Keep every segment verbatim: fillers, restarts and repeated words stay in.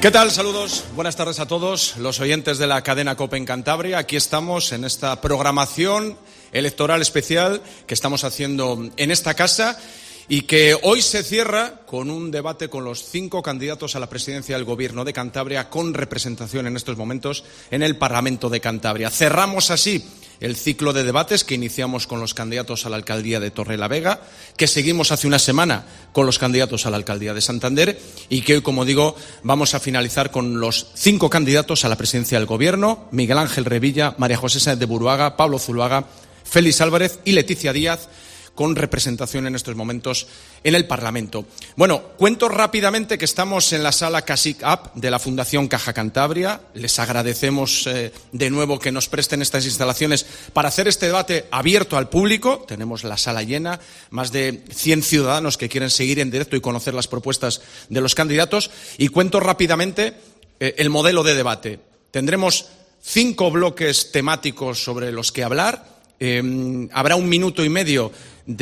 ¿Qué tal? Saludos, buenas tardes a todos los oyentes de la cadena COPE en Cantabria. Aquí estamos en esta programación electoral especial que estamos haciendo en esta casa y que hoy se cierra con un debate con los cinco candidatos a la presidencia del Gobierno de Cantabria con representación en estos momentos en el Parlamento de Cantabria. Cerramos así el ciclo de debates que iniciamos con los candidatos a la alcaldía de Torrelavega, que seguimos hace una semana con los candidatos a la alcaldía de Santander y que hoy, como digo, vamos a finalizar con los cinco candidatos a la presidencia del Gobierno: Miguel Ángel Revilla, María José Sáenz de Buruaga, Pablo Zuluaga, Félix Álvarez y Leticia Díaz, con representación en estos momentos en el Parlamento. Bueno, cuento rápidamente que estamos en la sala Casic Up de la Fundación Caja Cantabria. Les agradecemos eh, de nuevo que nos presten estas instalaciones para hacer este debate abierto al público. Tenemos la sala llena, más de cien ciudadanos que quieren seguir en directo y conocer las propuestas de los candidatos. Y cuento rápidamente eh, el modelo de debate. Tendremos cinco bloques temáticos sobre los que hablar. Eh, habrá un minuto y medio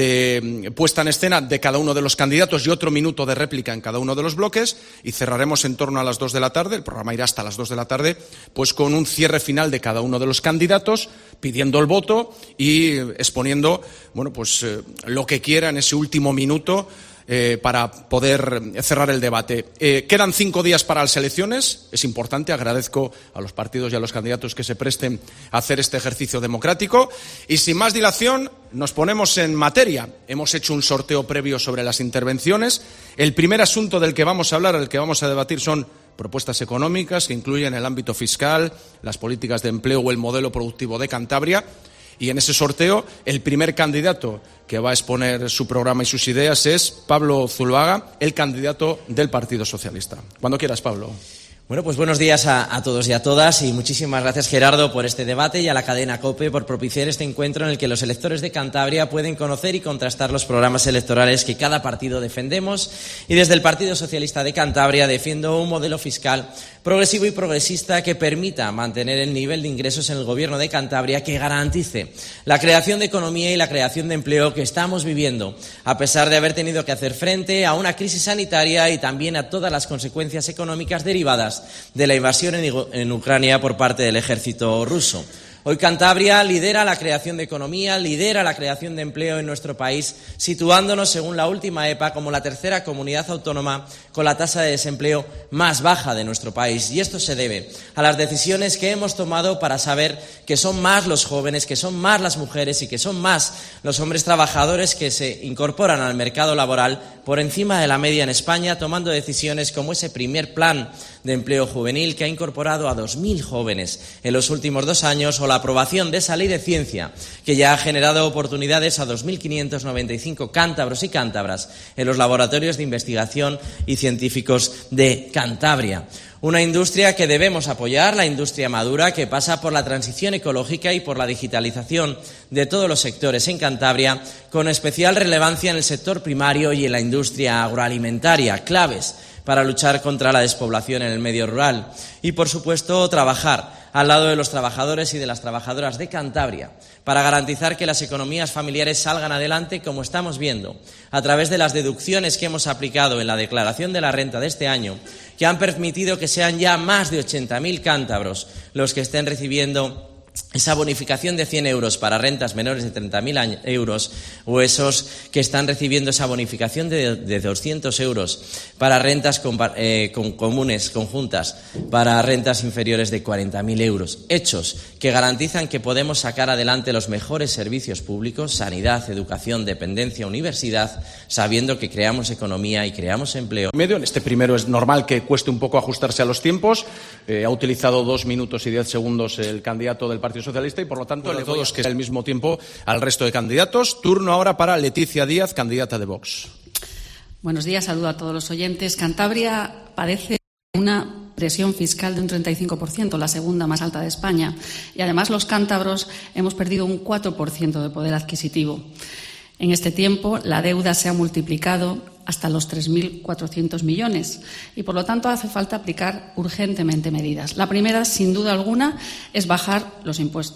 de puesta en escena de cada uno de los candidatos y otro minuto de réplica en cada uno de los bloques, y cerraremos en torno a las dos de la tarde. El programa irá hasta las dos de la tarde, pues con un cierre final de cada uno de los candidatos, pidiendo el voto y exponiendo, bueno, pues eh, lo que quiera en ese último minuto Eh, para poder cerrar el debate. Eh, quedan cinco días para las elecciones. Es importante, agradezco a los partidos y a los candidatos que se presten a hacer este ejercicio democrático. Y sin más dilación, nos ponemos en materia. Hemos hecho un sorteo previo sobre las intervenciones. El primer asunto del que vamos a hablar, el que vamos a debatir, son propuestas económicas que incluyen el ámbito fiscal, las políticas de empleo o el modelo productivo de Cantabria. Y en ese sorteo, el primer candidato que va a exponer su programa y sus ideas es Pablo Zuluaga, el candidato del Partido Socialista. Cuando quieras, Pablo. Bueno, pues buenos días a, a todos y a todas, y muchísimas gracias, Gerardo, por este debate, y a la cadena COPE por propiciar este encuentro en el que los electores de Cantabria pueden conocer y contrastar los programas electorales que cada partido defendemos. Y desde el Partido Socialista de Cantabria defiendo un modelo fiscal progresivo y progresista que permita mantener el nivel de ingresos en el Gobierno de Cantabria, que garantice la creación de economía y la creación de empleo que estamos viviendo, a pesar de haber tenido que hacer frente a una crisis sanitaria y también a todas las consecuencias económicas derivadas de la invasión en Ucrania por parte del ejército ruso. Hoy Cantabria lidera la creación de economía, lidera la creación de empleo en nuestro país, situándonos, según la última E P A, como la tercera comunidad autónoma con la tasa de desempleo más baja de nuestro país. Y esto se debe a las decisiones que hemos tomado para saber que son más los jóvenes, que son más las mujeres y que son más los hombres trabajadores que se incorporan al mercado laboral por encima de la media en España, tomando decisiones como ese primer plan de empleo juvenil que ha incorporado a dos mil jóvenes en los últimos dos años, o la aprobación de esa ley de ciencia que ya ha generado oportunidades a dos mil quinientos noventa y cinco cántabros y cántabras en los laboratorios de investigación y científicos de Cantabria. Una industria que debemos apoyar, la industria madura, que pasa por la transición ecológica y por la digitalización de todos los sectores en Cantabria, con especial relevancia en el sector primario y en la industria agroalimentaria, claves para luchar contra la despoblación en el medio rural. Y, por supuesto, trabajar al lado de los trabajadores y de las trabajadoras de Cantabria para garantizar que las economías familiares salgan adelante, como estamos viendo a través de las deducciones que hemos aplicado en la declaración de la renta de este año, que han permitido que sean ya más de ochenta mil cántabros los que estén recibiendo esa bonificación de cien euros para rentas menores de treinta mil euros, o esos que están recibiendo esa bonificación de, de doscientos euros para rentas con, eh, con comunes, conjuntas, para rentas inferiores de cuarenta mil euros. Hechos que garantizan que podemos sacar adelante los mejores servicios públicos, sanidad, educación, dependencia, universidad, sabiendo que creamos economía y creamos empleo. Medio, en este primero es normal que cueste un poco ajustarse a los tiempos. Eh, ha utilizado dos minutos y diez segundos el candidato del Partido Socialista y, por lo tanto, le todos que al mismo tiempo al resto de candidatos. Turno ahora para Leticia Díaz, candidata de Vox. Buenos días, saludo a todos los oyentes. Cantabria padece una presión fiscal de un treinta y cinco por ciento, la segunda más alta de España, y además los cántabros hemos perdido un cuatro por ciento de poder adquisitivo. En este tiempo, la deuda se ha multiplicado hasta los tres mil cuatrocientos millones y, por lo tanto, hace falta aplicar urgentemente medidas. La primera, sin duda alguna, es bajar los impuestos.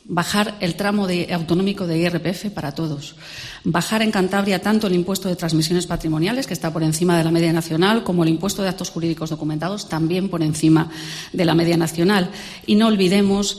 bajar el tramo de, autonómico de I R P F para todos, bajar en Cantabria tanto el impuesto de transmisiones patrimoniales, que está por encima de la media nacional, como el impuesto de actos jurídicos documentados, también por encima de la media nacional. Y no olvidemos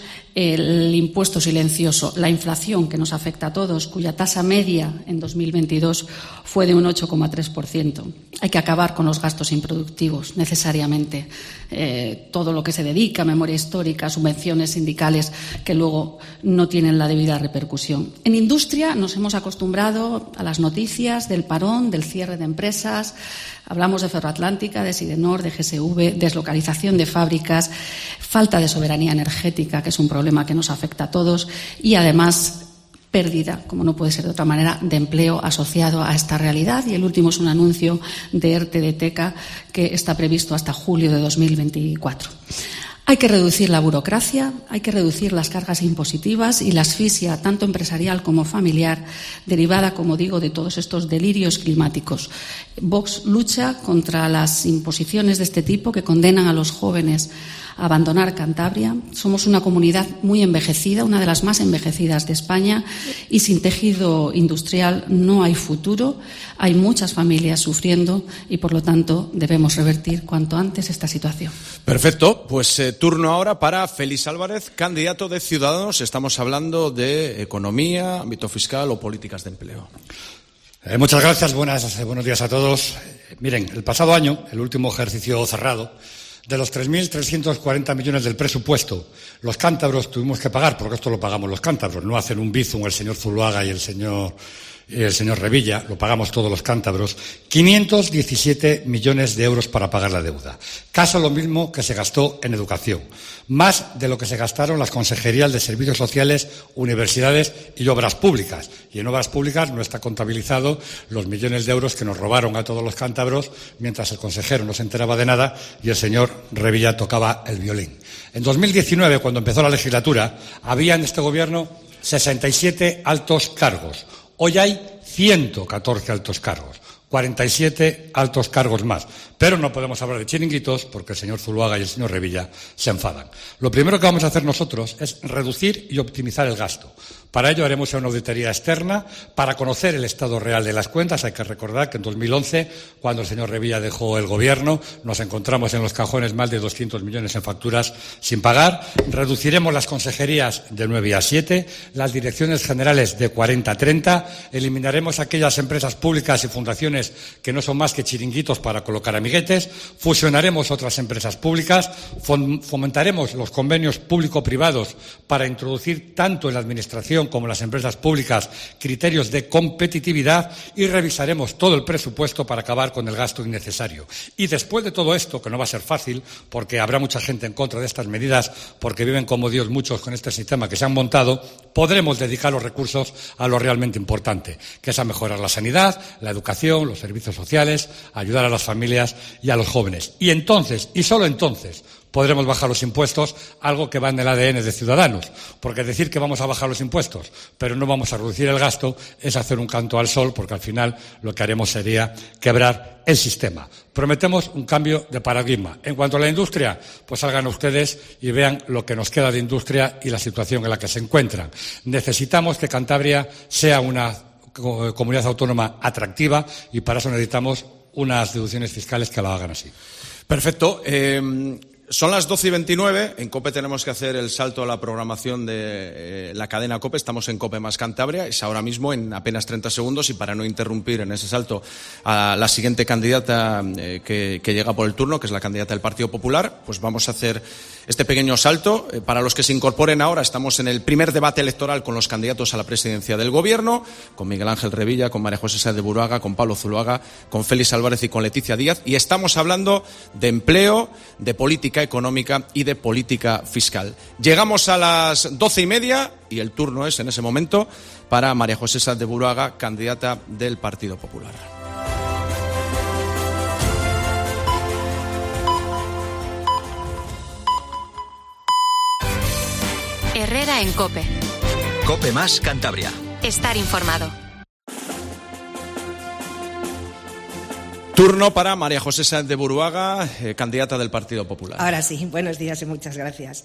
el impuesto silencioso, la inflación que nos afecta a todos, cuya tasa media en dos mil veintidós fue de un ocho coma tres por ciento. Hay que acabar con los gastos improductivos, necesariamente. Eh, todo lo que se dedica a memoria histórica, subvenciones sindicales que luego no tienen la debida repercusión. En industria nos hemos acostumbrado a las noticias del parón, del cierre de empresas. Hablamos de Ferroatlántica, de Sidenor, de G S V, deslocalización de fábricas, falta de soberanía energética, que es un problema que nos afecta a todos, y además pérdida, como no puede ser de otra manera, de empleo asociado a esta realidad. Y el último es un anuncio de ERTE de Teca que está previsto hasta julio de dos mil veinticuatro. Hay que reducir la burocracia, hay que reducir las cargas impositivas y la asfixia, tanto empresarial como familiar, derivada, como digo, de todos estos delirios climáticos. Vox lucha contra las imposiciones de este tipo que condenan a los jóvenes a abandonar Cantabria. Somos una comunidad muy envejecida, una de las más envejecidas de España, y sin tejido industrial no hay futuro. Hay muchas familias sufriendo y, por lo tanto, debemos revertir cuanto antes esta situación. Perfecto. Pues eh, turno ahora para Félix Álvarez, candidato de Ciudadanos. Estamos hablando de economía, ámbito fiscal o políticas de empleo. Eh, muchas gracias. Buenas, buenos días a todos. Eh, miren, el pasado año, el último ejercicio cerrado, de los tres mil trescientos cuarenta millones del presupuesto, los cántabros tuvimos que pagar, porque esto lo pagamos los cántabros, no hacen un bizum el señor Zuluaga y el señor, y el señor Revilla, lo pagamos todos los cántabros, quinientos diecisiete millones de euros para pagar la deuda. Casi lo mismo que se gastó en educación, más de lo que se gastaron las consejerías de servicios sociales, universidades y obras públicas. Y en obras públicas no está contabilizado los millones de euros que nos robaron a todos los cántabros mientras el consejero no se enteraba de nada y el señor Revilla tocaba el violín. En dos mil diecinueve, cuando empezó la legislatura, había en este gobierno sesenta y siete altos cargos. Hoy hay ciento catorce altos cargos, cuarenta y siete altos cargos más. Pero no podemos hablar de chiringuitos porque el señor Zuluaga y el señor Revilla se enfadan. Lo primero que vamos a hacer nosotros es reducir y optimizar el gasto. Para ello haremos una auditoría externa para conocer el estado real de las cuentas. Hay que recordar que en dos mil once, cuando el señor Revilla dejó el gobierno, nos encontramos en los cajones más de doscientos millones en facturas sin pagar. Reduciremos las consejerías de nueve a siete, las direcciones generales de cuarenta a treinta, eliminaremos aquellas empresas públicas y fundaciones que no son más que chiringuitos para colocar amiguetes, fusionaremos otras empresas públicas, fomentaremos los convenios público-privados para introducir tanto en la administración como en las empresas públicas criterios de competitividad y revisaremos todo el presupuesto para acabar con el gasto innecesario. Y después de todo esto, que no va a ser fácil, porque habrá mucha gente en contra de estas medidas, porque viven como Dios muchos con este sistema que se han montado, podremos dedicar los recursos a lo realmente importante, que es a mejorar la sanidad, la educación, los servicios sociales, ayudar a las familias y a los jóvenes. Y entonces, y solo entonces, podremos bajar los impuestos, algo que va en el A D N de Ciudadanos, porque decir que vamos a bajar los impuestos, pero no vamos a reducir el gasto, es hacer un canto al sol, porque al final lo que haremos sería quebrar el sistema. Prometemos un cambio de paradigma. En cuanto a la industria, pues salgan ustedes y vean lo que nos queda de industria y la situación en la que se encuentran. Necesitamos que Cantabria sea una comunidad autónoma atractiva y para eso necesitamos unas deducciones fiscales que la hagan así. Perfecto. Eh... Son las doce y veintinueve. En COPE tenemos que hacer el salto a la programación de eh, la cadena COPE. Estamos en COPE más Cantabria. Es ahora mismo en apenas treinta segundos. Y para no interrumpir en ese salto a la siguiente candidata eh, que, que llega por el turno, que es la candidata del Partido Popular, pues vamos a hacer este pequeño salto. Eh, para los que se incorporen ahora, estamos en el primer debate electoral con los candidatos a la presidencia del Gobierno, con Miguel Ángel Revilla, con María José Sáenz de Buruaga, con Pablo Zuluaga, con Félix Álvarez y con Leticia Díaz. Y estamos hablando de empleo, de política económica y de política fiscal. Llegamos a las doce y media y el turno es en ese momento para María José Sáenz de Buruaga, candidata del Partido Popular. Herrera en COPE. COPE más Cantabria. Estar informado. Turno para María José Sáenz de Buruaga, eh, candidata del Partido Popular. Ahora sí, buenos días y muchas gracias.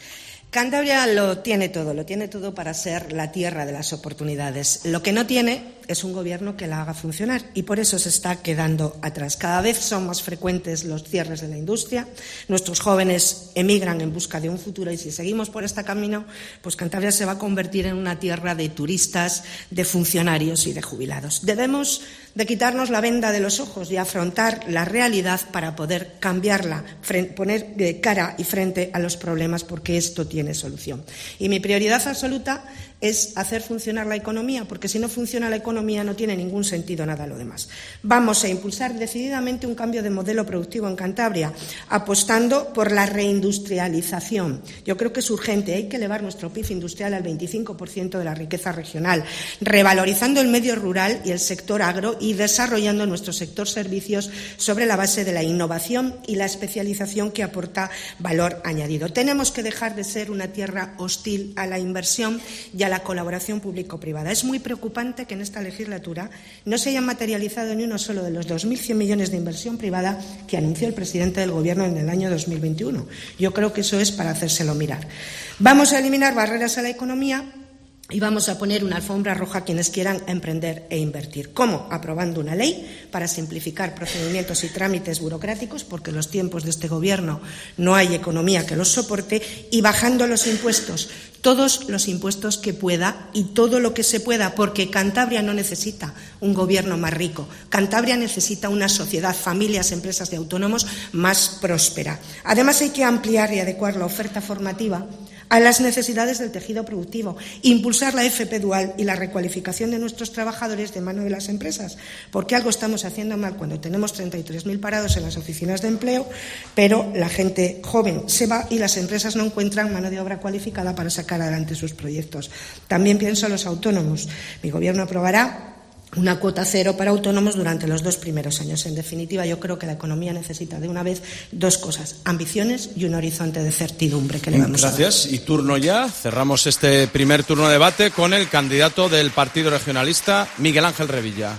Cantabria lo tiene todo, lo tiene todo para ser la tierra de las oportunidades. Lo que no tiene es un gobierno que la haga funcionar y por eso se está quedando atrás. Cada vez son más frecuentes los cierres de la industria, nuestros jóvenes emigran en busca de un futuro y si seguimos por este camino, pues Cantabria se va a convertir en una tierra de turistas, de funcionarios y de jubilados. Debemos de quitarnos la venda de los ojos y afrontar la realidad para poder cambiarla, poner cara y frente a los problemas porque esto tiene solución. Y mi prioridad absoluta es hacer funcionar la economía, porque si no funciona la economía no tiene ningún sentido nada lo demás. Vamos a impulsar decididamente un cambio de modelo productivo en Cantabria, apostando por la reindustrialización. Yo creo que es urgente, hay que elevar nuestro P I B industrial al veinticinco por ciento de la riqueza regional, revalorizando el medio rural y el sector agro y desarrollando nuestro sector servicios sobre la base de la innovación y la especialización que aporta valor añadido. Tenemos que dejar de ser una tierra hostil a la inversión y a la colaboración público-privada. Es muy preocupante que en esta legislatura no se hayan materializado ni uno solo de los dos mil cien millones de inversión privada que anunció el presidente del Gobierno en el año dos mil veintiuno. Yo creo que eso es para hacérselo mirar. Vamos a eliminar barreras a la economía y vamos a poner una alfombra roja a quienes quieran emprender e invertir. ¿Cómo? Aprobando una ley para simplificar procedimientos y trámites burocráticos, porque en los tiempos de este Gobierno no hay economía que los soporte, y bajando los impuestos, todos los impuestos que pueda y todo lo que se pueda, porque Cantabria no necesita un Gobierno más rico. Cantabria necesita una sociedad, familias, empresas y autónomos más próspera. Además, hay que ampliar y adecuar la oferta formativa a las necesidades del tejido productivo, impulsar la F P dual y la recualificación de nuestros trabajadores de mano de las empresas, porque algo estamos haciendo mal cuando tenemos treinta y tres mil parados en las oficinas de empleo, pero la gente joven se va y las empresas no encuentran mano de obra cualificada para sacar adelante sus proyectos. También pienso en los autónomos. Mi Gobierno aprobará una cuota cero para autónomos durante los dos primeros años. En definitiva, yo creo que la economía necesita de una vez dos cosas: ambiciones y un horizonte de certidumbre que le vamos Gracias. a dar. Gracias. Y turno ya. Cerramos este primer turno de debate con el candidato del Partido Regionalista, Miguel Ángel Revilla.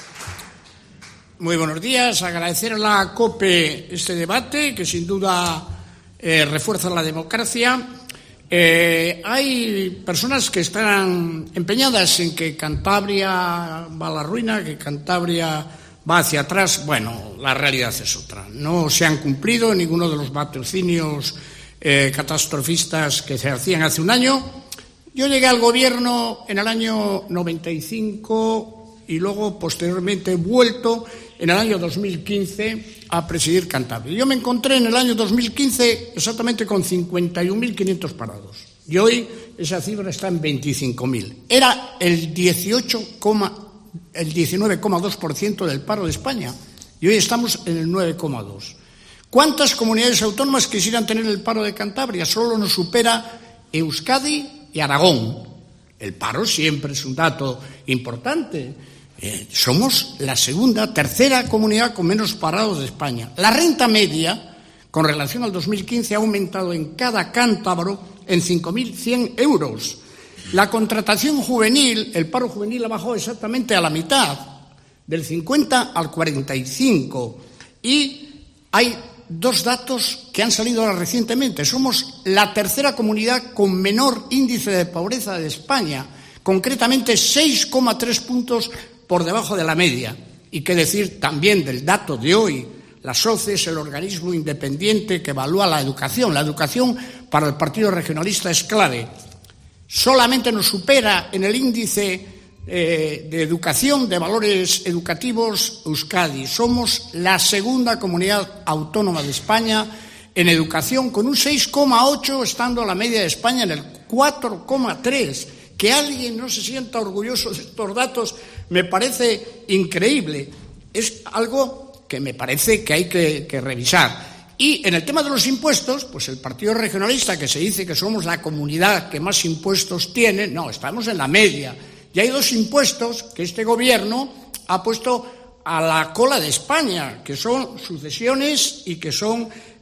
Muy buenos días. Agradecer a la COPE este debate, que sin duda eh, refuerza la democracia. Eh, hay personas que están empeñadas en que Cantabria va a la ruina, que Cantabria va hacia atrás. Bueno, la realidad es otra. No se han cumplido ninguno de los vaticinios eh, catastrofistas que se hacían hace un año. Yo llegué al Gobierno en el año noventa y cinco y luego posteriormente he vuelto en el año dos mil quince a presidir Cantabria. Yo me encontré en el año dos mil quince exactamente con cincuenta y un mil quinientos parados y hoy esa cifra está en veinticinco mil. Era el dieciocho, el diecinueve coma dos por ciento del paro de España y hoy estamos en el nueve coma dos por ciento. ¿Cuántas comunidades autónomas quisieran tener el paro de Cantabria? Solo nos supera Euskadi y Aragón. El paro siempre es un dato importante. Eh, somos la segunda, tercera comunidad con menos parados de España. La renta media, con relación al dos mil quince, ha aumentado en cada cántabro en cinco mil cien euros. La contratación juvenil, el paro juvenil ha bajado exactamente a la mitad, del cincuenta al cuarenta y cinco. Y hay dos datos que han salido ahora recientemente. Somos la tercera comunidad con menor índice de pobreza de España, concretamente seis coma tres puntos por debajo de la media. Y qué decir también del dato de hoy. La SOCE es el organismo independiente que evalúa la educación. La educación para el Partido Regionalista es clave. Solamente nos supera en el índice eh, de educación, de valores educativos, Euskadi. Somos la segunda comunidad autónoma de España en educación, con un seis coma ocho, estando la media de España en el cuatro coma tres. Que alguien no se sienta orgulloso de estos datos me parece increíble. Es algo que me parece que hay que, que revisar. Y en el tema de los impuestos, pues el Partido Regionalista, que se dice que somos la comunidad que más impuestos tiene, no, estamos en la media. Y hay dos impuestos que este Gobierno ha puesto a la cola de España, que son sucesiones y que son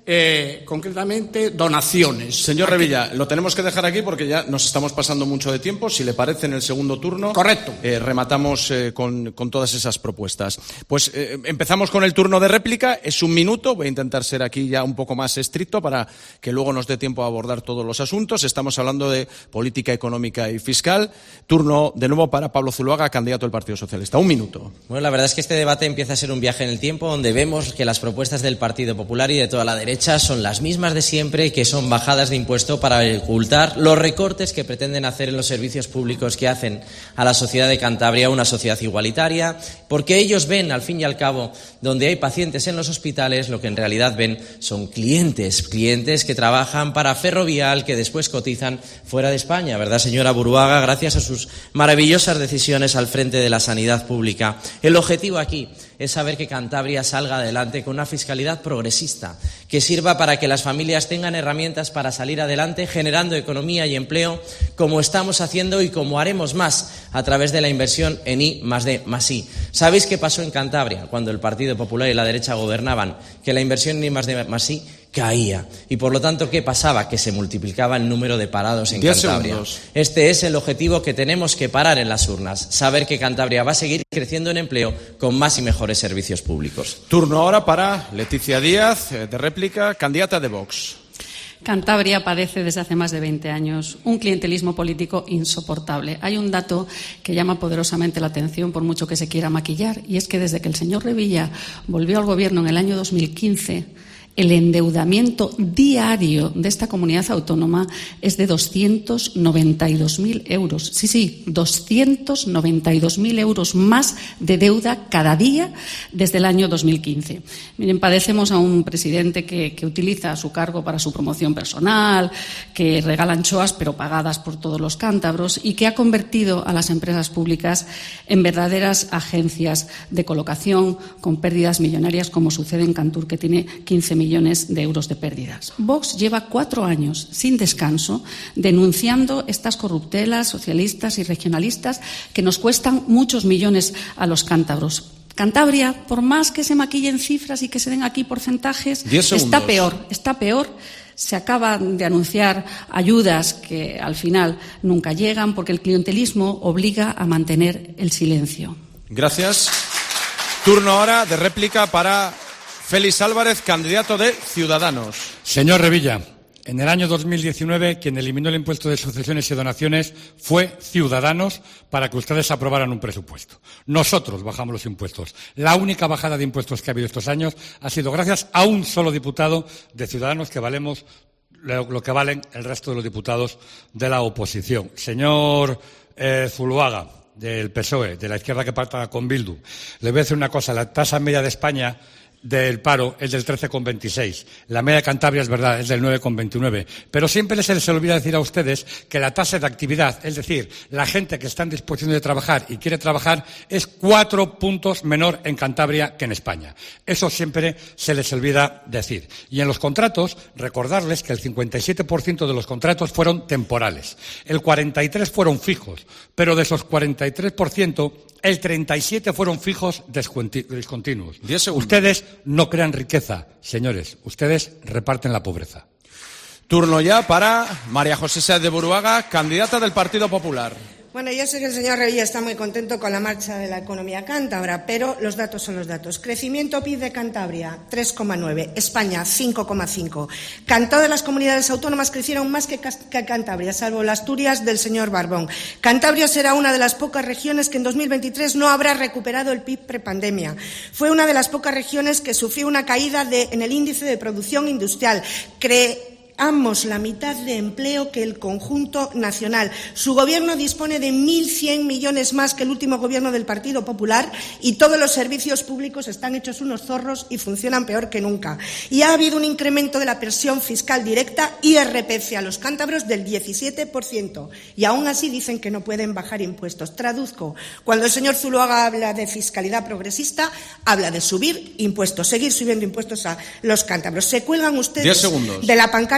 eh, concretamente donaciones. Señor Revilla, lo tenemos que dejar aquí porque ya nos estamos pasando mucho de tiempo. Si le parece, en el segundo turno. Correcto. Eh, rematamos eh, con, con todas esas propuestas. Pues eh, empezamos con el turno de réplica. Es un minuto. Voy a intentar ser aquí ya un poco más estricto para que luego nos dé tiempo a abordar todos los asuntos. Estamos hablando de política económica y fiscal. Turno de nuevo para Pablo Zuluaga, candidato del Partido Socialista. Un minuto. Bueno, la verdad es que este debate empieza a ser un viaje en el tiempo donde vemos que las propuestas del Partido Popular y de toda la derecha son las mismas de siempre, que son bajadas de impuesto para ocultar los recortes que pretenden hacer en los servicios públicos que hacen a la sociedad de Cantabria una sociedad igualitaria, porque ellos ven, al fin y al cabo, donde hay pacientes en los hospitales, lo que en realidad ven son clientes, clientes que trabajan para Ferrovial, que después cotizan fuera de España, ¿verdad, señora Buruaga? Gracias a sus maravillosas decisiones al frente de la sanidad pública. El objetivo aquí es saber que Cantabria salga adelante con una fiscalidad progresista, que sirva para que las familias tengan herramientas para salir adelante, generando economía y empleo, como estamos haciendo y como haremos más a través de la inversión en I más D más I. ¿Sabéis qué pasó en Cantabria cuando el Partido Popular y la derecha gobernaban? Que la inversión en I más D más I caía. Y por lo tanto, ¿qué pasaba? Que se multiplicaba el número de parados en Cantabria. Segundos. Este es el objetivo que tenemos que parar en las urnas. Saber que Cantabria va a seguir creciendo en empleo con más y mejores servicios públicos. Turno ahora para Leticia Díaz, eh, de réplica, candidata de Vox. Cantabria padece desde hace más de veinte años un clientelismo político insoportable. Hay un dato que llama poderosamente la atención por mucho que se quiera maquillar, y es que desde que el señor Revilla volvió al gobierno en el año dos mil quince, el endeudamiento diario de esta comunidad autónoma es de doscientos noventa y dos mil euros. Sí, sí, doscientos noventa y dos mil euros más de deuda cada día desde el año dos mil quince. Miren, padecemos a un presidente que, que utiliza su cargo para su promoción personal, que regala anchoas pero pagadas por todos los cántabros, y que ha convertido a las empresas públicas en verdaderas agencias de colocación con pérdidas millonarias, como sucede en Cantur, que tiene quince millones de euros de pérdidas. Vox lleva cuatro años sin descanso denunciando estas corruptelas socialistas y regionalistas que nos cuestan muchos millones a los cántabros. Cantabria, por más que se maquillen cifras y que se den aquí porcentajes, está peor, está peor. Se acaban de anunciar ayudas que al final nunca llegan porque el clientelismo obliga a mantener el silencio. Gracias. Turno ahora de réplica para Félix Álvarez, candidato de Ciudadanos. Señor Revilla, en el año dos mil diecinueve quien eliminó el impuesto de sucesiones y donaciones fue Ciudadanos para que ustedes aprobaran un presupuesto. Nosotros bajamos los impuestos. La única bajada de impuestos que ha habido estos años ha sido gracias a un solo diputado de Ciudadanos, que valemos lo, lo que valen el resto de los diputados de la oposición. Señor eh, Zuluaga, del P S O E, de la izquierda que pacta con Bildu, le voy a decir una cosa. La tasa media de España del paro es del trece coma veintiséis. La media de Cantabria, es verdad, es del nueve coma veintinueve. Pero siempre se les olvida decir a ustedes que la tasa de actividad, es decir, la gente que está en disposición de trabajar y quiere trabajar, es cuatro puntos menor en Cantabria que en España. Eso siempre se les olvida decir. Y en los contratos, recordarles que el cincuenta y siete por ciento de los contratos fueron temporales. El cuarenta y tres por ciento fueron fijos. Pero de esos cuarenta y tres por ciento, el treinta y siete por ciento fueron fijos discontinuos. Ustedes no crean riqueza, señores. Ustedes reparten la pobreza. Turno ya para María José Sáez de Buruaga, candidata del Partido Popular. Bueno, yo sé que el señor Revilla está muy contento con la marcha de la economía cántabra, pero los datos son los datos. Crecimiento P I B de Cantabria, tres coma nueve. España, cinco coma cinco. Todas las comunidades autónomas crecieron más que, que Cantabria, salvo las Asturias del señor Barbón. Cantabria será una de las pocas regiones que en dos mil veintitrés no habrá recuperado el P I B prepandemia. Fue una de las pocas regiones que sufrió una caída de, en el índice de producción industrial. Cre Ambos la mitad de empleo que el conjunto nacional. Su gobierno dispone de mil cien millones más que el último gobierno del Partido Popular, y todos los servicios públicos están hechos unos zorros y funcionan peor que nunca. Y ha habido un incremento de la presión fiscal directa, I R P F, a los cántabros del diecisiete por ciento. Y aún así dicen que no pueden bajar impuestos. Traduzco. Cuando el señor Zuluaga habla de fiscalidad progresista, habla de subir impuestos, seguir subiendo impuestos a los cántabros. Se cuelgan ustedes de la pancarta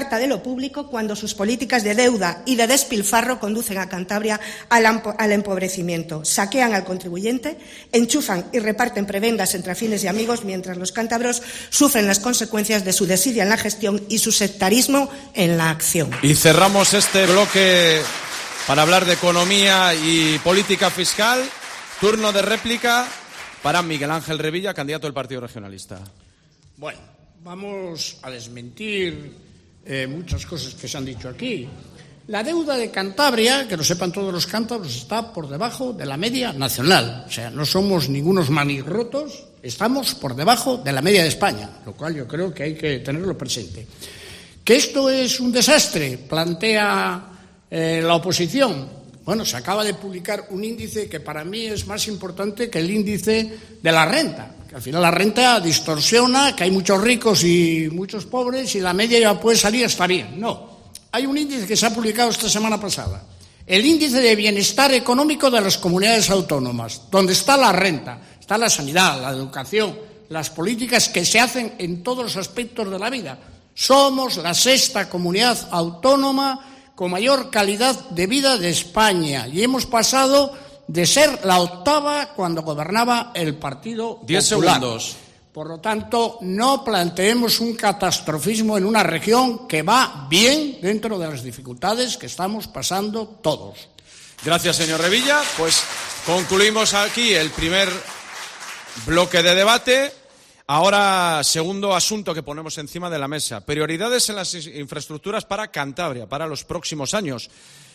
aparta de lo público cuando sus políticas de deuda y de despilfarro conducen a Cantabria al, al empobrecimiento. Saquean al contribuyente, enchufan y reparten prebendas entre afines y amigos, mientras los cántabros sufren las consecuencias de su desidia en la gestión y su sectarismo en la acción. Y cerramos este bloque para hablar de economía y política fiscal. Turno de réplica para Miguel Ángel Revilla, candidato del Partido Regionalista. Bueno, vamos a desmentir eh, muchas cosas que se han dicho aquí. La deuda de Cantabria, que lo sepan todos los cántabros, está por debajo de la media nacional. O sea, no somos ningunos manirrotos, estamos por debajo de la media de España, lo cual yo creo que hay que tenerlo presente. ¿Que esto es un desastre?, plantea eh, la oposición. Bueno, se acaba de publicar un índice que para mí es más importante que el índice de la renta, que al final la renta distorsiona, que hay muchos ricos y muchos pobres y la media ya puede salir, está bien. No. Hay un índice que se ha publicado esta semana pasada, el índice de bienestar económico de las comunidades autónomas, donde está la renta, está la sanidad, la educación, las políticas que se hacen en todos los aspectos de la vida. Somos la sexta comunidad autónoma con mayor calidad de vida de España y hemos pasado de ser la octava cuando gobernaba el Partido Popular. Diez segundos. Por lo tanto, no planteemos un catastrofismo en una región que va bien dentro de las dificultades que estamos pasando todos. Gracias, señor Revilla. Pues concluimos aquí el primer bloque de debate. Ahora, segundo asunto que ponemos encima de la mesa. Prioridades en las infraestructuras para Cantabria, para los próximos años.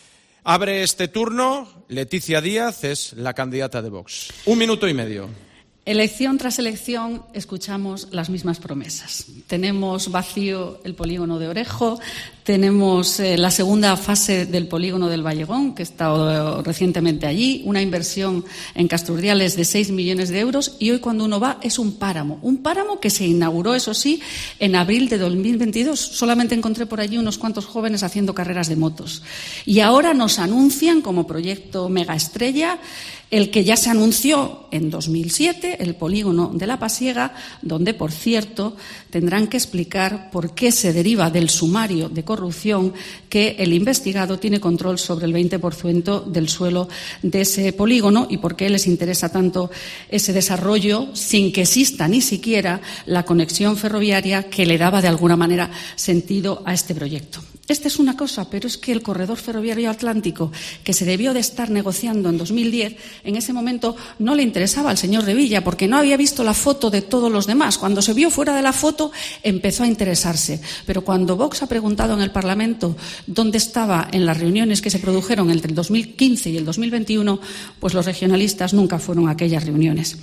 Abre este turno Leticia Díaz, es la candidata de Vox. Un minuto y medio. Elección tras elección escuchamos las mismas promesas. Tenemos vacío el polígono de Orejo, tenemos eh, la segunda fase del polígono del Vallegón, que he estado recientemente allí, una inversión en Casturdiales de seis millones de euros y hoy cuando uno va es un páramo. Un páramo que se inauguró, eso sí, en abril de dos mil veintidós. Solamente encontré por allí unos cuantos jóvenes haciendo carreras de motos. Y ahora nos anuncian como proyecto megaestrella el que ya se anunció en dos mil siete, el polígono de La Pasiega, donde, por cierto, tendrán que explicar por qué se deriva del sumario de corrupción que el investigado tiene control sobre el veinte por ciento del suelo de ese polígono y por qué les interesa tanto ese desarrollo sin que exista ni siquiera la conexión ferroviaria que le daba de alguna manera sentido a este proyecto. Esta es una cosa, pero es que el corredor ferroviario atlántico, que se debió de estar negociando en dos mil diez, en ese momento no le interesaba al señor Revilla porque no había visto la foto de todos los demás. Cuando se vio fuera de la foto empezó a interesarse. Pero cuando Vox ha preguntado en el Parlamento dónde estaba en las reuniones que se produjeron entre el dos mil quince y el dos mil veintiuno, pues los regionalistas nunca fueron a aquellas reuniones.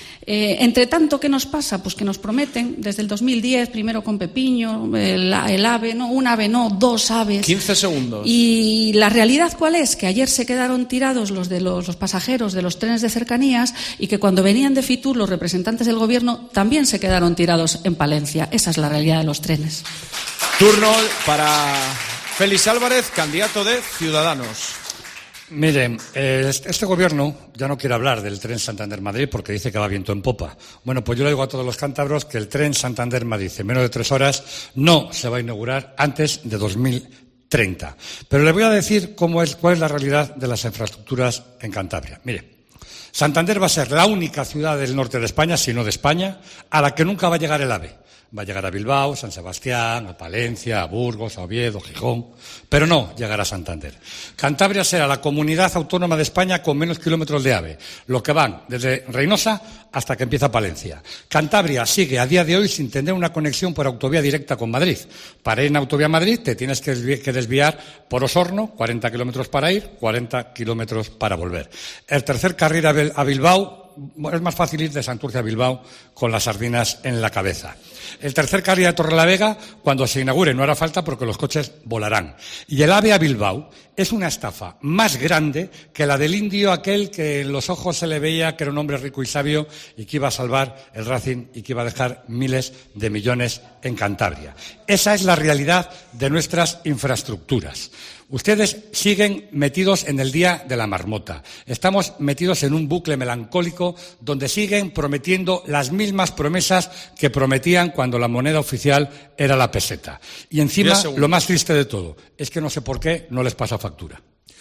Eh, entre tanto, ¿qué nos pasa? Pues que nos prometen desde el dos mil diez, primero con Pepiño, el, el AVE, no, un AVE no, dos aves. quince segundos. Y la realidad, ¿cuál es? Que ayer se quedaron tirados los de los, los pasajeros de los trenes de cercanías y que cuando venían de Fitur los representantes del Gobierno también se quedaron tirados en Palencia. Esa es la realidad de los trenes. Turno para Félix Álvarez, candidato de Ciudadanos. Miren, eh, este gobierno ya no quiere hablar del tren Santander-Madrid porque dice que va viento en popa. Bueno, pues yo le digo a todos los cántabros que el tren Santander-Madrid en menos de tres horas no se va a inaugurar antes de dos mil treinta. Pero le voy a decir cómo es, cuál es la realidad de las infraestructuras en Cantabria. Mire, Santander va a ser la única ciudad del norte de España, si no de España, a la que nunca va a llegar el AVE. Va a llegar a Bilbao, San Sebastián, a Palencia, a Burgos, a Oviedo, Gijón, pero no llegará a Santander. Cantabria será la comunidad autónoma de España con menos kilómetros de AVE, lo que van desde Reynosa hasta que empieza Palencia. Cantabria sigue a día de hoy sin tener una conexión por autovía directa con Madrid. Para ir en autovía a Madrid te tienes que desviar por Osorno, cuarenta kilómetros para ir, cuarenta kilómetros para volver. El tercer carril a Bilbao, es más fácil ir de Santurce a Bilbao con las sardinas en la cabeza. El tercer carril a Torrelavega, cuando se inaugure, no hará falta porque los coches volarán. Y el AVE a Bilbao es una estafa más grande que la del indio aquel que en los ojos se le veía que era un hombre rico y sabio y que iba a salvar el Racing y que iba a dejar miles de millones en Cantabria. Esa es la realidad de nuestras infraestructuras. Ustedes siguen metidos en el día de la marmota. Estamos metidos en un bucle melancólico político donde siguen prometiendo las mismas promesas que prometían cuando la moneda oficial era la peseta. Y encima, lo más triste de todo, es que no sé por qué no les pasa factura.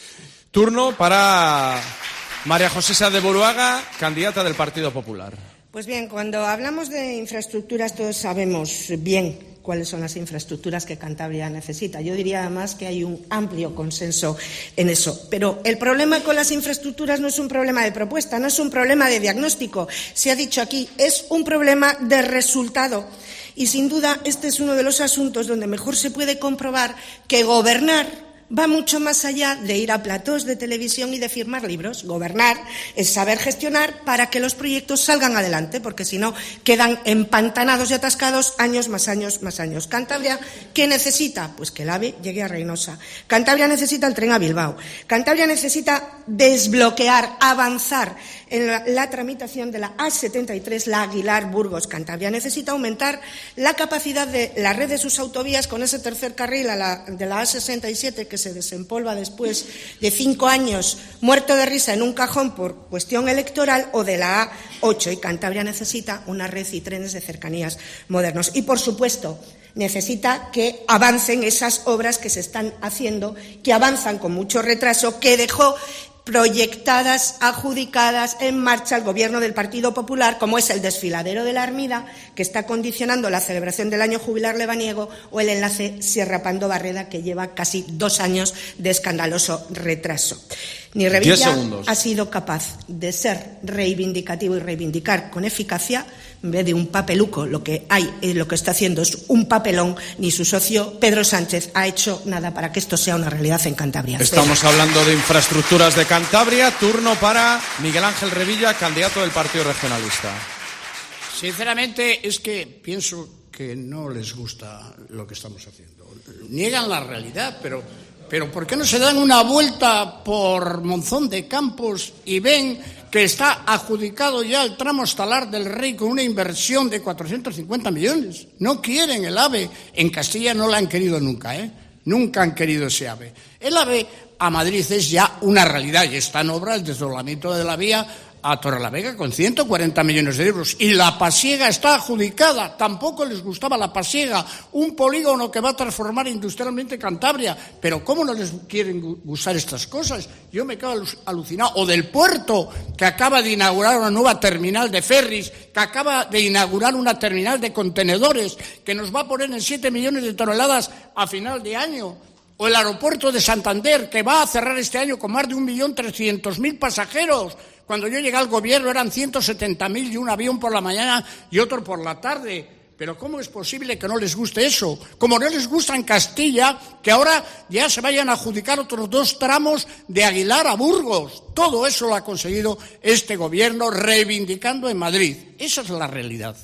Turno para María José Sáez de Buruaga, candidata del Partido Popular. Pues bien, cuando hablamos de infraestructuras todos sabemos bien cuáles son las infraestructuras que Cantabria necesita. Yo diría además que hay un amplio consenso en eso. Pero el problema con las infraestructuras no es un problema de propuesta, no es un problema de diagnóstico. Se ha dicho aquí, es un problema de resultado. Y sin duda este es uno de los asuntos donde mejor se puede comprobar que gobernar va mucho más allá de ir a platós de televisión y de firmar libros. Gobernar es saber gestionar para que los proyectos salgan adelante, porque si no quedan empantanados y atascados años más años más años. Cantabria, ¿qué necesita? Pues que el AVE llegue a Reynosa. Cantabria necesita el tren a Bilbao. Cantabria necesita desbloquear, avanzar en la, la tramitación de la A setenta y tres, la Aguilar-Burgos. Cantabria necesita aumentar la capacidad de la red de sus autovías con ese tercer carril a la, de la A sesenta y siete que se desempolva después de cinco años muerto de risa en un cajón por cuestión electoral, o de la A ocho. Y Cantabria necesita una red y trenes de cercanías modernos. Y, por supuesto, necesita que avancen esas obras que se están haciendo, que avanzan con mucho retraso, que dejó proyectadas, adjudicadas, en marcha el Gobierno del Partido Popular, como es el desfiladero de la Armida, que está condicionando la celebración del año jubilar lebaniego, o el enlace Sierra-Pando-Barreda, que lleva casi dos años de escandaloso retraso. Ni Revilla ha sido capaz de ser reivindicativo y reivindicar con eficacia, en vez de un papeluco, lo que hay, lo que está haciendo es un papelón. Ni su socio Pedro Sánchez ha hecho nada para que esto sea una realidad en Cantabria. Estamos Pero... hablando de infraestructuras de Cantabria. Turno para Miguel Ángel Revilla, candidato del Partido Regionalista. Sinceramente, es que pienso que no les gusta lo que estamos haciendo. Niegan la realidad, pero, pero ¿por qué no se dan una vuelta por Monzón de Campos y ven que está adjudicado ya el tramo Estalar del Rey con una inversión de cuatrocientos cincuenta millones? No quieren el AVE. En Castilla no la han querido nunca, ¿eh? Nunca han querido ese AVE. El AVE a Madrid es ya una realidad y está en obra el desdoblamiento de la vía a Torrelavega con ciento cuarenta millones de euros. Y la Pasiega está adjudicada. Tampoco les gustaba la Pasiega, un polígono que va a transformar industrialmente Cantabria. Pero ¿cómo no les quieren gustar estas cosas? Yo me quedo alucinado. O del puerto, que acaba de inaugurar una nueva terminal de ferries, que acaba de inaugurar una terminal de contenedores, que nos va a poner en siete millones de toneladas a final de año. O el aeropuerto de Santander, que va a cerrar este año con más de un millón trescientos mil pasajeros. Cuando yo llegué al gobierno eran ciento setenta mil y un avión por la mañana y otro por la tarde. Pero ¿cómo es posible que no les guste eso? Como no les gusta en Castilla, que ahora ya se vayan a adjudicar otros dos tramos de Aguilar a Burgos. Todo eso lo ha conseguido este gobierno reivindicando en Madrid. Esa es la realidad.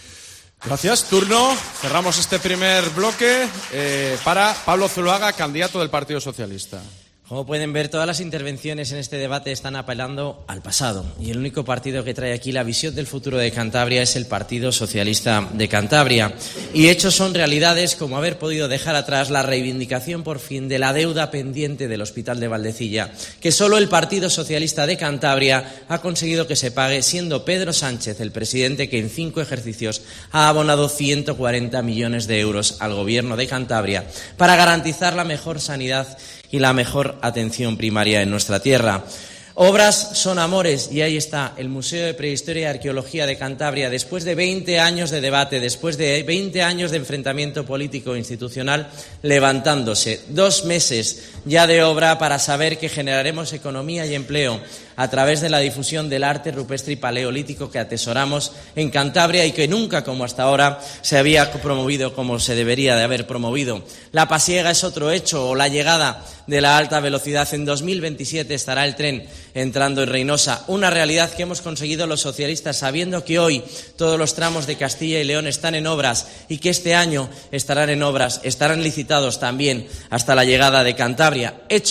Gracias. Turno. Cerramos este primer bloque eh, para Pablo Zuloaga, candidato del Partido Socialista. Como pueden ver, todas las intervenciones en este debate están apelando al pasado, y el único partido que trae aquí la visión del futuro de Cantabria es el Partido Socialista de Cantabria. Y hechos son realidades, como haber podido dejar atrás la reivindicación por fin de la deuda pendiente del Hospital de Valdecilla, que solo el Partido Socialista de Cantabria ha conseguido que se pague, siendo Pedro Sánchez el presidente que en cinco ejercicios ha abonado ciento cuarenta millones de euros al Gobierno de Cantabria para garantizar la mejor sanidad y la mejor atención primaria en nuestra tierra. Obras son amores, y ahí está el Museo de Prehistoria y Arqueología de Cantabria. Después de veinte años de debate, después de veinte años de enfrentamiento político e institucional, levantándose. Dos meses ya de obra para saber que generaremos economía y empleo a través de la difusión del arte rupestre y paleolítico que atesoramos en Cantabria y que nunca, como hasta ahora, se había promovido como se debería de haber promovido. La Pasiega es otro hecho, o la llegada de la alta velocidad. En dos mil veintisiete estará el tren entrando en Reynosa, una realidad que hemos conseguido los socialistas, sabiendo que hoy todos los tramos de Castilla y León están en obras y que este año estarán en obras, estarán licitados también hasta la llegada de Cantabria. Hechos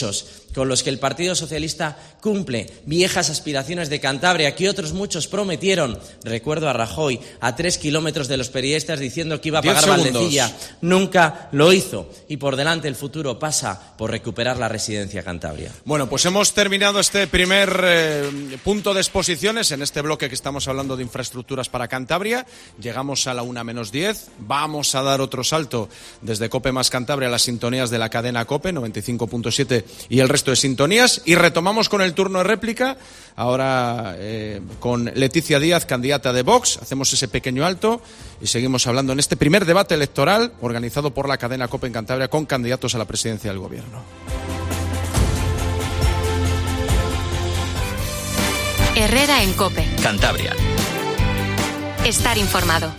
con los que el Partido Socialista cumple viejas aspiraciones de Cantabria que otros muchos prometieron. Recuerdo a Rajoy a tres kilómetros de los periodistas diciendo que iba a pagar Valdecilla. Nunca lo hizo. Y por delante el futuro pasa por recuperar la residencia Cantabria. Bueno, pues hemos terminado este primer eh, punto de exposiciones en este bloque que estamos hablando de infraestructuras para Cantabria. Llegamos a la una menos diez. Vamos a dar otro salto desde COPE más Cantabria a las sintonías de la cadena COPE, noventa y cinco punto siete y el resto de sintonías. Y retomamos con el turno de réplica, ahora eh, con Leticia Díaz, candidata de Vox. Hacemos ese pequeño alto y seguimos hablando en este primer debate electoral organizado por la cadena COPE en Cantabria con candidatos a la presidencia del Gobierno. Herrera en COPE. Cantabria. Estar informado.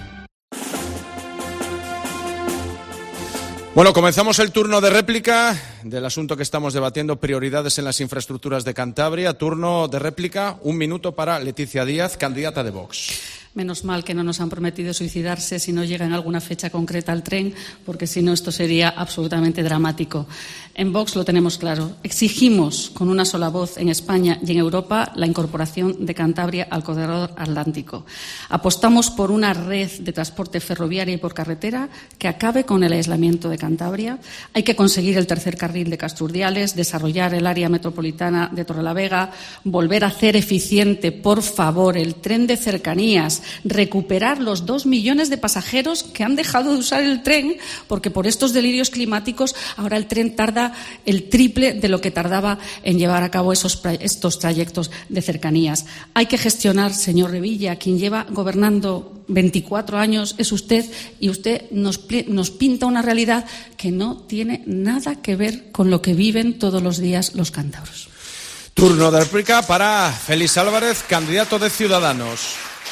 Bueno, comenzamos el turno de réplica del asunto que estamos debatiendo, prioridades en las infraestructuras de Cantabria. Turno de réplica, un minuto para Leticia Díaz, candidata de Vox. Menos mal que no nos han prometido suicidarse si no llega en alguna fecha concreta al tren, porque si no esto sería absolutamente dramático. En Vox lo tenemos claro. Exigimos con una sola voz en España y en Europa la incorporación de Cantabria al corredor atlántico. Apostamos por una red de transporte ferroviario y por carretera que acabe con el aislamiento de Cantabria. Hay que conseguir el tercer carril de Casturdiales, desarrollar el área metropolitana de Torrelavega, volver a hacer eficiente, por favor, el tren de cercanías, recuperar los dos millones de pasajeros que han dejado de usar el tren porque por estos delirios climáticos ahora el tren tarda el triple de lo que tardaba en llevar a cabo esos, estos trayectos de cercanías. Hay que gestionar, señor Revilla, quien lleva gobernando veinticuatro años es usted, y usted nos, nos pinta una realidad que no tiene nada que ver con lo que viven todos los días los cántabros. Turno de réplica para Félix Álvarez, candidato de Ciudadanos.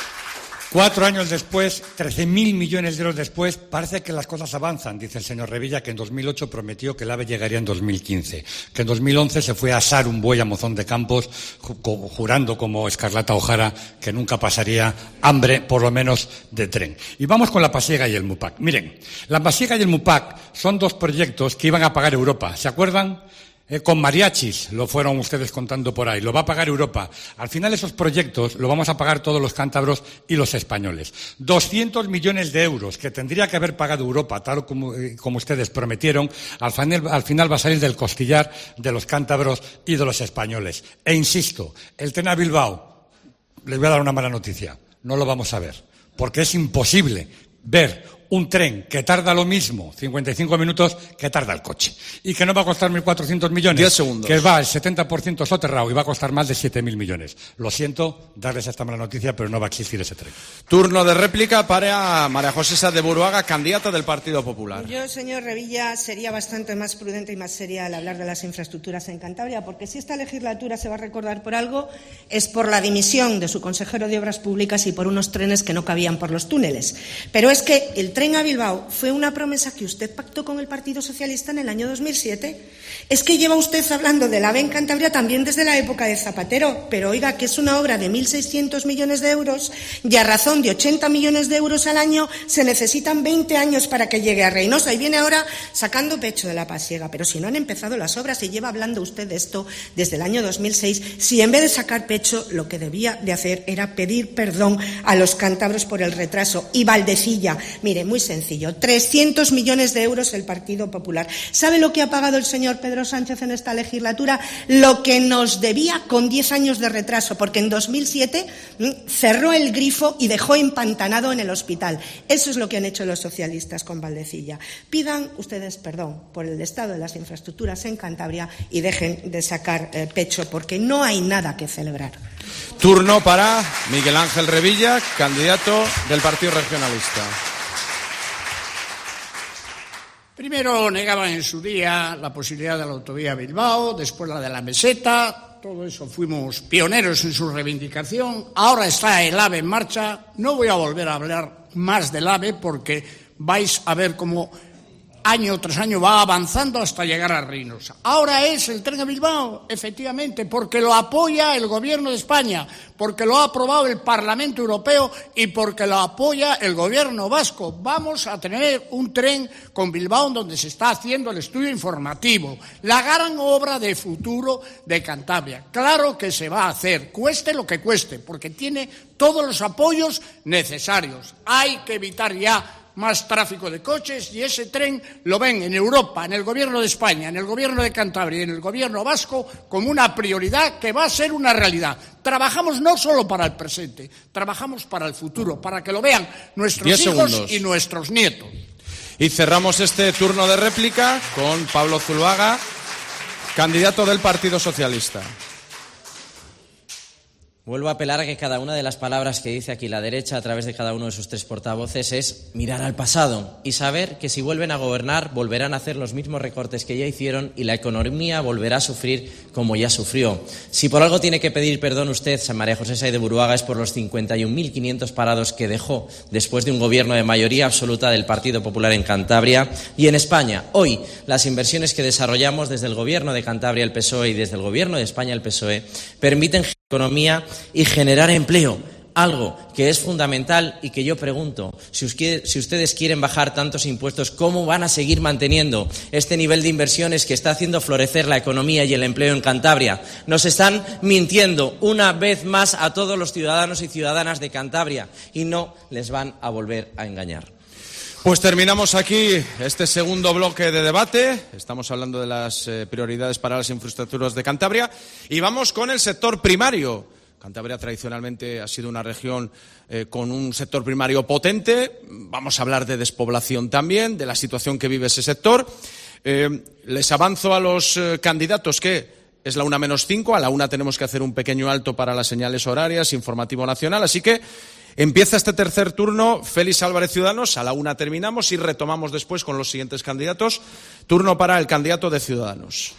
Cuatro años después, trece mil millones de euros después, parece que las cosas avanzan, dice el señor Revilla, que en dos mil ocho prometió que el AVE llegaría en dos mil quince, que en dos mil once se fue a asar un buey a Mozón de Campos, jurando como Escarlata O'Hara que nunca pasaría hambre, por lo menos de tren. Y vamos con la Pasiega y el MUPAC. Miren, la Pasiega y el MUPAC son dos proyectos que iban a pagar Europa, ¿se acuerdan? Eh, con mariachis, lo fueron ustedes contando por ahí, lo va a pagar Europa. Al final esos proyectos lo vamos a pagar todos los cántabros y los españoles. doscientos millones de euros que tendría que haber pagado Europa, tal como, eh, como ustedes prometieron, al final, al final va a salir del costillar de los cántabros y de los españoles. E insisto, el tren a Bilbao, les voy a dar una mala noticia, no lo vamos a ver, porque es imposible ver un tren que tarda lo mismo, cincuenta y cinco minutos, que tarda el coche. Y que no va a costar mil cuatrocientos millones. diez segundos. Que va el setenta por ciento soterrado y va a costar más de siete mil millones. Lo siento, darles esta mala noticia, pero no va a existir ese tren. Turno de réplica para María José Sá de Buruaga, candidata del Partido Popular. Yo, señor Revilla, sería bastante más prudente y más seria al hablar de las infraestructuras en Cantabria, porque si esta legislatura se va a recordar por algo, es por la dimisión de su consejero de Obras Públicas y por unos trenes que no cabían por los túneles. Pero es que el tren a Bilbao fue una promesa que usted pactó con el Partido Socialista en el año dos mil siete. Es que lleva usted hablando del AVE en Cantabria también desde la época de Zapatero, pero oiga, que es una obra de mil seiscientos millones de euros y a razón de ochenta millones de euros al año se necesitan veinte años para que llegue a Reynosa, y viene ahora sacando pecho de la Pasiega. Pero si no han empezado las obras y lleva hablando usted de esto desde el año dos mil seis, si en vez de sacar pecho lo que debía de hacer era pedir perdón a los cántabros por el retraso. Y Valdecilla, mire, muy sencillo, trescientos millones de euros el Partido Popular. ¿Sabe lo que ha pagado el señor Pedro Sánchez en esta legislatura? Lo que nos debía con diez años de retraso, porque en dos mil siete cerró el grifo y dejó empantanado en el hospital. Eso es lo que han hecho los socialistas con Valdecilla. Pidan ustedes perdón por el estado de las infraestructuras en Cantabria y dejen de sacar eh, pecho, porque no hay nada que celebrar. Turno para Miguel Ángel Revilla, candidato del Partido Regionalista. Primero negaban en su día la posibilidad de la autovía Bilbao, después la de la meseta, todo eso fuimos pioneros en su reivindicación. Ahora está el AVE en marcha. No voy a volver a hablar más del AVE porque vais a ver cómo año tras año va avanzando hasta llegar a Reynosa. Ahora es el tren a Bilbao, efectivamente, porque lo apoya el Gobierno de España, porque lo ha aprobado el Parlamento Europeo y porque lo apoya el Gobierno vasco. Vamos a tener un tren con Bilbao donde se está haciendo el estudio informativo, la gran obra de futuro de Cantabria. Claro que se va a hacer, cueste lo que cueste, porque tiene todos los apoyos necesarios. Hay que evitar ya más tráfico de coches y ese tren lo ven en Europa, en el Gobierno de España, en el Gobierno de Cantabria y en el Gobierno vasco como una prioridad que va a ser una realidad. Trabajamos no solo para el presente, trabajamos para el futuro, para que lo vean nuestros hijos segundos. Y nuestros nietos. Y cerramos este turno de réplica con Pablo Zuluaga, candidato del Partido Socialista. Vuelvo a apelar a que cada una de las palabras que dice aquí la derecha a través de cada uno de sus tres portavoces es mirar al pasado y saber que si vuelven a gobernar volverán a hacer los mismos recortes que ya hicieron y la economía volverá a sufrir como ya sufrió. Si por algo tiene que pedir perdón usted, María José Saez de Buruaga, es por los cincuenta y un mil quinientos parados que dejó después de un gobierno de mayoría absoluta del Partido Popular en Cantabria y en España. Hoy, las inversiones que desarrollamos desde el gobierno de Cantabria, el P S O E, y desde el gobierno de España, el P S O E, permiten economía y generar empleo, algo que es fundamental y que yo pregunto, si ustedes quieren bajar tantos impuestos, ¿cómo van a seguir manteniendo este nivel de inversiones que está haciendo florecer la economía y el empleo en Cantabria? Nos están mintiendo una vez más a todos los ciudadanos y ciudadanas de Cantabria y no les van a volver a engañar. Pues terminamos aquí este segundo bloque de debate. Estamos hablando de las eh, prioridades para las infraestructuras de Cantabria y vamos con el sector primario. Cantabria tradicionalmente ha sido una región eh, con un sector primario potente. Vamos a hablar de despoblación también, de la situación que vive ese sector. Eh, les avanzo a los eh, candidatos que es la una menos cinco. A la una tenemos que hacer un pequeño alto para las señales horarias, informativo nacional. Así que empieza este tercer turno. Félix Álvarez, Ciudadanos. A la una terminamos y retomamos después con los siguientes candidatos. Turno para el candidato de Ciudadanos.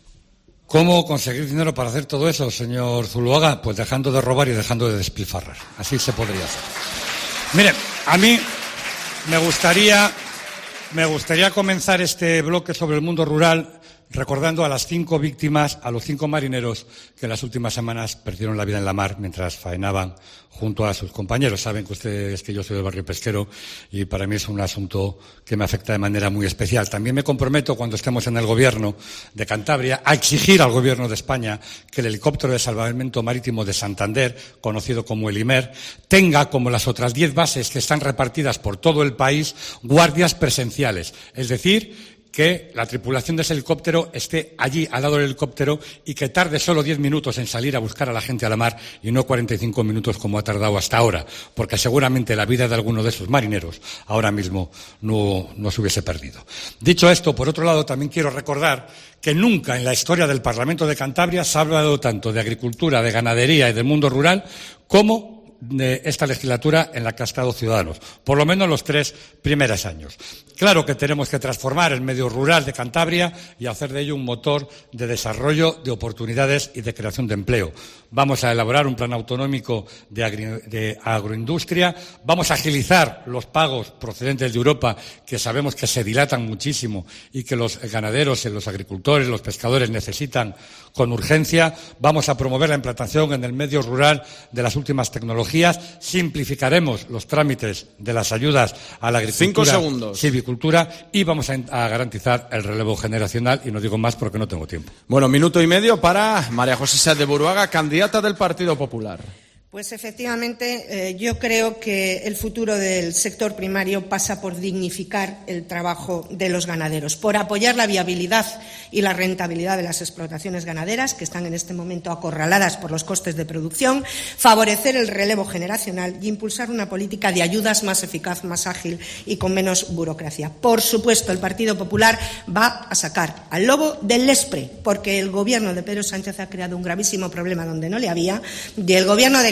¿Cómo conseguir dinero para hacer todo eso, señor Zuluaga? Pues dejando de robar y dejando de despilfarrar. Así se podría hacer. Miren, a mí me gustaría, me gustaría comenzar este bloque sobre el mundo rural recordando a las cinco víctimas, a los cinco marineros que en las últimas semanas perdieron la vida en la mar mientras faenaban junto a sus compañeros. Saben que ustedes que yo soy del barrio pesquero y para mí es un asunto que me afecta de manera muy especial. También me comprometo, cuando estemos en el Gobierno de Cantabria, a exigir al Gobierno de España que el helicóptero de salvamento marítimo de Santander, conocido como el IMER, tenga, como las otras diez bases que están repartidas por todo el país, guardias presenciales. Es decir, que la tripulación de ese helicóptero esté allí al lado del helicóptero y que tarde solo diez minutos en salir a buscar a la gente a la mar y no cuarenta y cinco minutos como ha tardado hasta ahora, porque seguramente la vida de alguno de esos marineros ahora mismo no, no se hubiese perdido. Dicho esto, por otro lado, también quiero recordar que nunca en la historia del Parlamento de Cantabria se ha hablado tanto de agricultura, de ganadería y del mundo rural como de esta legislatura en la que ha estado Ciudadanos, por lo menos los tres primeros años. Claro que tenemos que transformar el medio rural de Cantabria y hacer de ello un motor de desarrollo, de oportunidades y de creación de empleo. Vamos a elaborar un plan autonómico de, agri- de agroindustria, vamos a agilizar los pagos procedentes de Europa, que sabemos que se dilatan muchísimo y que los ganaderos, los agricultores, los pescadores necesitan con urgencia. Vamos a promover la implantación en el medio rural de las últimas tecnologías, simplificaremos los trámites de las ayudas a la agricultura, silvicultura y vamos a, a garantizar el relevo generacional, y no digo más porque no tengo tiempo. Bueno, minuto y medio para María José Saez de Buruaga, candidata del Partido Popular. Pues efectivamente, eh, yo creo que el futuro del sector primario pasa por dignificar el trabajo de los ganaderos, por apoyar la viabilidad y la rentabilidad de las explotaciones ganaderas, que están en este momento acorraladas por los costes de producción, favorecer el relevo generacional y impulsar una política de ayudas más eficaz, más ágil y con menos burocracia. Por supuesto, el Partido Popular va a sacar al lobo del Lespre, porque el Gobierno de Pedro Sánchez ha creado un gravísimo problema donde no le había, y el Gobierno de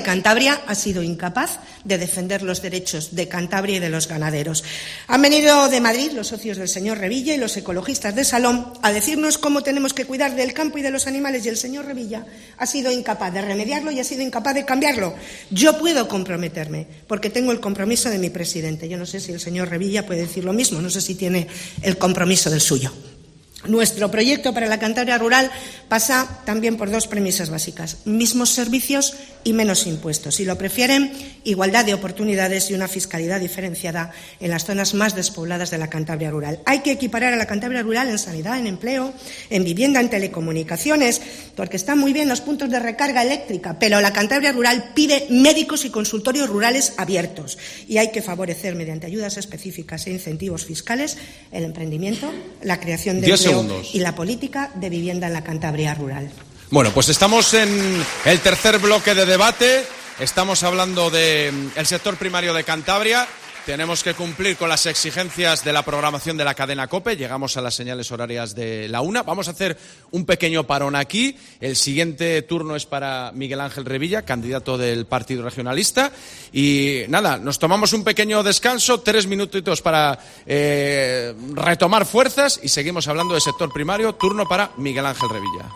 Cantabria ha sido incapaz de defender los derechos de Cantabria y de los ganaderos. Han venido de Madrid los socios del señor Revilla y los ecologistas de Salón a decirnos cómo tenemos que cuidar del campo y de los animales, y el señor Revilla ha sido incapaz de remediarlo y ha sido incapaz de cambiarlo. Yo puedo comprometerme, porque tengo el compromiso de mi presidente. Yo no sé si el señor Revilla puede decir lo mismo, no sé si tiene el compromiso del suyo. Nuestro proyecto para la Cantabria rural pasa también por dos premisas básicas: mismos servicios y menos impuestos. Si lo prefieren, igualdad de oportunidades y una fiscalidad diferenciada en las zonas más despobladas de la Cantabria rural. Hay que equiparar a la Cantabria rural en sanidad, en empleo, en vivienda, en telecomunicaciones, porque están muy bien los puntos de recarga eléctrica, pero la Cantabria rural pide médicos y consultorios rurales abiertos, y hay que favorecer mediante ayudas específicas e incentivos fiscales el emprendimiento, la creación de empleo y la política de vivienda en la Cantabria rural. Bueno, pues estamos en el tercer bloque de debate. Estamos hablando del sector primario de Cantabria. Tenemos que cumplir con las exigencias de la programación de la cadena COPE. Llegamos a las señales horarias de la una. Vamos a hacer un pequeño parón aquí. El siguiente turno es para Miguel Ángel Revilla, candidato del Partido Regionalista. Y nada, nos tomamos un pequeño descanso, tres minutitos para eh, retomar fuerzas, y seguimos hablando del sector primario. Turno para Miguel Ángel Revilla.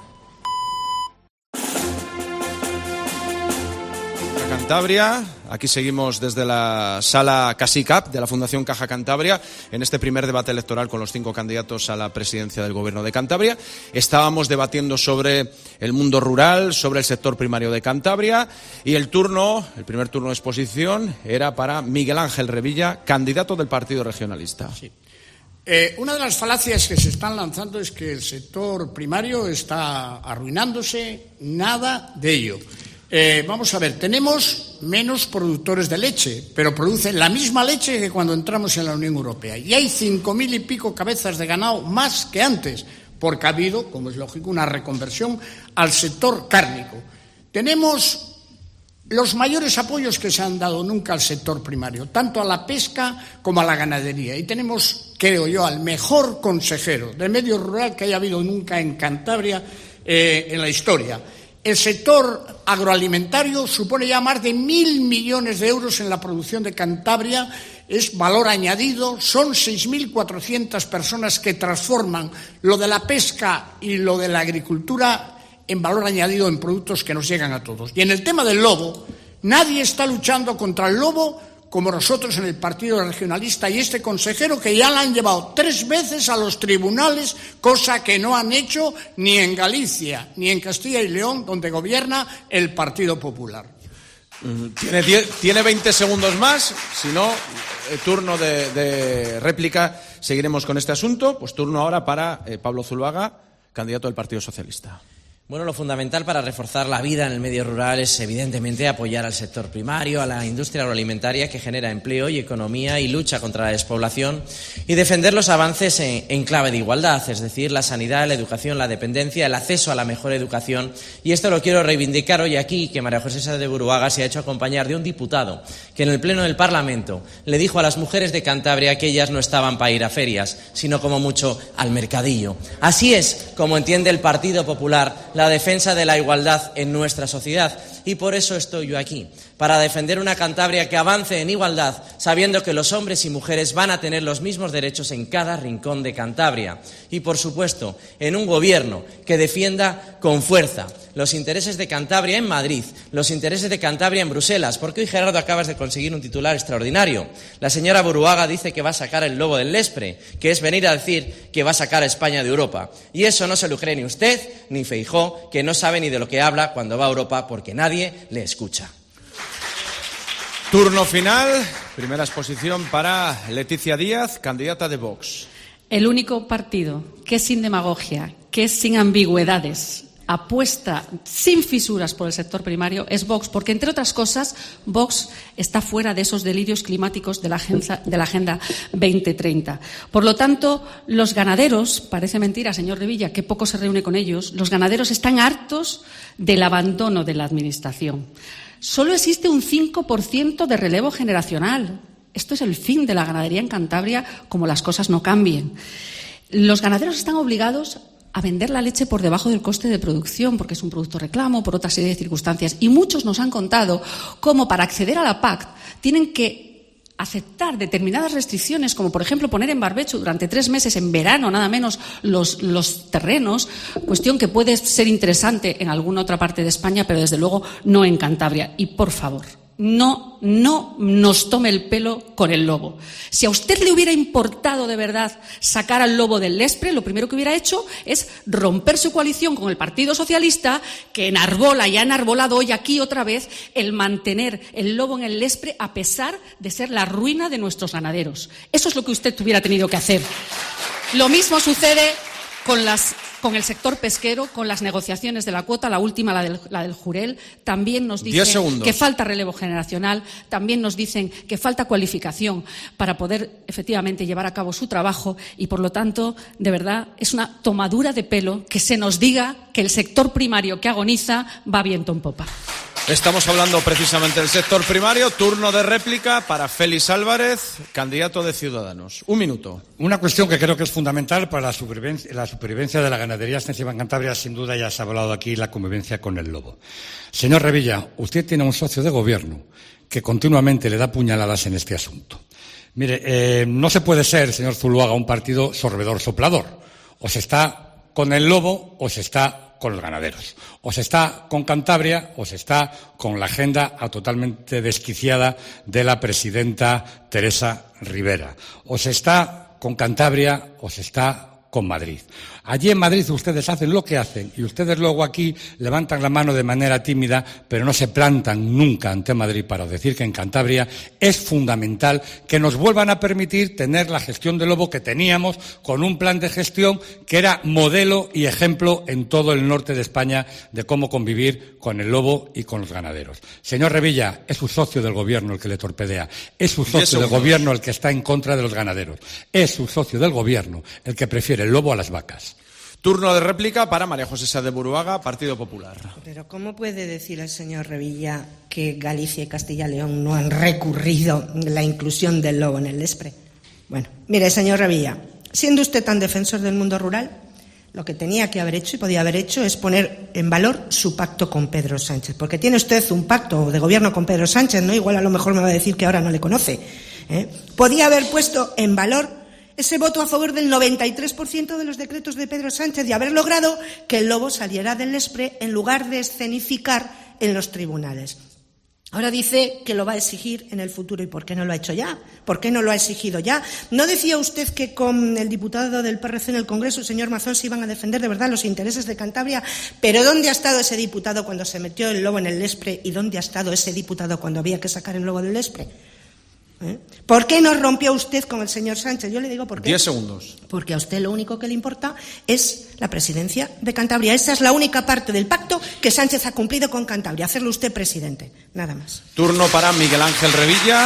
Cantabria. Aquí seguimos desde la sala CASICAP de la Fundación Caja Cantabria en este primer debate electoral con los cinco candidatos a la presidencia del Gobierno de Cantabria. Estábamos debatiendo sobre el mundo rural, sobre el sector primario de Cantabria, y el turno, el primer turno de exposición era para Miguel Ángel Revilla, candidato del Partido Regionalista. Sí. Eh, una de las falacias que se están lanzando es que el sector primario está arruinándose. Nada de ello. Eh, vamos a ver, tenemos menos productores de leche, pero producen la misma leche que cuando entramos en la Unión Europea. Y hay cinco mil y pico cabezas de ganado más que antes, porque ha habido, como es lógico, una reconversión al sector cárnico. Tenemos los mayores apoyos que se han dado nunca al sector primario, tanto a la pesca como a la ganadería. Y tenemos, creo yo, al mejor consejero de medio rural que haya habido nunca en Cantabria eh, en la historia. El sector agroalimentario supone ya más de mil millones de euros en la producción de Cantabria, es valor añadido, son seis mil cuatrocientas personas que transforman lo de la pesca y lo de la agricultura en valor añadido en productos que nos llegan a todos. Y en el tema del lobo, nadie está luchando contra el lobo como nosotros en el Partido Regionalista y este consejero, que ya la han llevado tres veces a los tribunales, cosa que no han hecho ni en Galicia ni en Castilla y León, donde gobierna el Partido Popular. Tiene, diez, tiene veinte segundos más, si no, eh, turno de, de réplica, seguiremos con este asunto. Pues turno ahora para eh, Pablo Zuluaga, candidato del Partido Socialista. Bueno, lo fundamental para reforzar la vida en el medio rural es, evidentemente, apoyar al sector primario, a la industria agroalimentaria que genera empleo y economía y lucha contra la despoblación, y defender los avances en, en clave de igualdad, es decir, la sanidad, la educación, la dependencia, el acceso a la mejor educación. Y esto lo quiero reivindicar hoy aquí, que María José Sáez de Buruaga se ha hecho acompañar de un diputado que en el Pleno del Parlamento le dijo a las mujeres de Cantabria que ellas no estaban para ir a ferias, sino como mucho al mercadillo. Así es como entiende el Partido Popular la defensa de la igualdad en nuestra sociedad, y por eso estoy yo aquí, para defender una Cantabria que avance en igualdad, sabiendo que los hombres y mujeres van a tener los mismos derechos en cada rincón de Cantabria, y por supuesto en un gobierno que defienda con fuerza los intereses de Cantabria en Madrid, los intereses de Cantabria en Bruselas, porque hoy, Gerardo, acabas de conseguir un titular extraordinario. La señora Buruaga dice que va a sacar el lobo del Lespre, que es venir a decir que va a sacar a España de Europa. Y eso no se lo cree ni usted ni Feijóo, que no sabe ni de lo que habla cuando va a Europa, porque nadie le escucha. Turno final, primera exposición para Leticia Díaz, candidata de Vox. El único partido que es sin demagogia, que es sin ambigüedades, apuesta sin fisuras por el sector primario es Vox, porque, entre otras cosas, Vox está fuera de esos delirios climáticos de la Agenda, de la Agenda veinte treinta. Por lo tanto, los ganaderos, parece mentira, señor Revilla, que poco se reúne con ellos, los ganaderos están hartos del abandono de la Administración. Solo existe un cinco por ciento de relevo generacional. Esto es el fin de la ganadería en Cantabria, como las cosas no cambien. Los ganaderos están obligados a vender la leche por debajo del coste de producción, porque es un producto reclamo, por otra serie de circunstancias. Y muchos nos han contado cómo para acceder a la P A C tienen que aceptar determinadas restricciones, como por ejemplo poner en barbecho durante tres meses en verano, nada menos, los, los terrenos, cuestión que puede ser interesante en alguna otra parte de España, pero desde luego no en Cantabria. Y por favor, no, no nos tome el pelo con el lobo. Si a usted le hubiera importado de verdad sacar al lobo del Lespre, lo primero que hubiera hecho es romper su coalición con el Partido Socialista, que enarbola y ha enarbolado hoy aquí otra vez el mantener el lobo en el Lespre a pesar de ser la ruina de nuestros ganaderos. Eso es lo que usted hubiera tenido que hacer. Lo mismo sucede con las con el sector pesquero, con las negociaciones de la cuota, la última, la del, la del Jurel, también nos dicen que falta relevo generacional, también nos dicen que falta cualificación para poder efectivamente llevar a cabo su trabajo y, por lo tanto, de verdad, es una tomadura de pelo que se nos diga que el sector primario que agoniza va viento en popa. Estamos hablando precisamente del sector primario. Turno de réplica para Félix Álvarez, candidato de Ciudadanos. Un minuto. Una cuestión que creo que es fundamental para la supervivencia, la supervivencia de la ganadería extensiva en Cantabria, sin duda ya se ha hablado aquí, la convivencia con el lobo. Señor Revilla, usted tiene un socio de gobierno que continuamente le da puñaladas en este asunto. Mire, eh, no se puede ser, señor Zuluaga, un partido sorbedor soplador. O se está con el lobo o se está con los ganaderos. O se está con Cantabria o se está con la agenda totalmente desquiciada de la presidenta Teresa Rivera. O se está con Cantabria o se está con Madrid. Allí en Madrid ustedes hacen lo que hacen y ustedes luego aquí levantan la mano de manera tímida, pero no se plantan nunca ante Madrid para decir que en Cantabria es fundamental que nos vuelvan a permitir tener la gestión del lobo que teníamos con un plan de gestión que era modelo y ejemplo en todo el norte de España de cómo convivir con el lobo y con los ganaderos. Señor Revilla, es su socio del gobierno el que le torpedea, es su socio del gobierno el que está en contra de los ganaderos, es su socio del gobierno el que prefiere el lobo a las vacas. Turno de réplica para María José Sá de Buruaga, Partido Popular. Pero ¿cómo puede decir el señor Revilla que Galicia y Castilla y León no han recurrido la inclusión del lobo en el Lespre? Bueno, mire, señor Revilla, siendo usted tan defensor del mundo rural, lo que tenía que haber hecho y podía haber hecho es poner en valor su pacto con Pedro Sánchez, porque tiene usted un pacto de gobierno con Pedro Sánchez, ¿no? Igual a lo mejor me va a decir que ahora no le conoce, ¿eh? Podía haber puesto en valor ese voto a favor del noventa y tres por ciento de los decretos de Pedro Sánchez y haber logrado que el lobo saliera del Lespre en lugar de escenificar en los tribunales. Ahora dice que lo va a exigir en el futuro. ¿Y por qué no lo ha hecho ya? ¿Por qué no lo ha exigido ya? ¿No decía usted que con el diputado del P R C en el Congreso, el señor Mazón, se iban a defender de verdad los intereses de Cantabria? ¿Pero dónde ha estado ese diputado cuando se metió el lobo en el Lespre? ¿Y dónde ha estado ese diputado cuando había que sacar el lobo del Lespre? ¿Eh? ¿Por qué no rompió usted con el señor Sánchez? Yo le digo por qué. Diez segundos. Porque a usted lo único que le importa es la presidencia de Cantabria. Esa es la única parte del pacto que Sánchez ha cumplido con Cantabria, hacerlo usted presidente. Nada más. Turno para Miguel Ángel Revilla,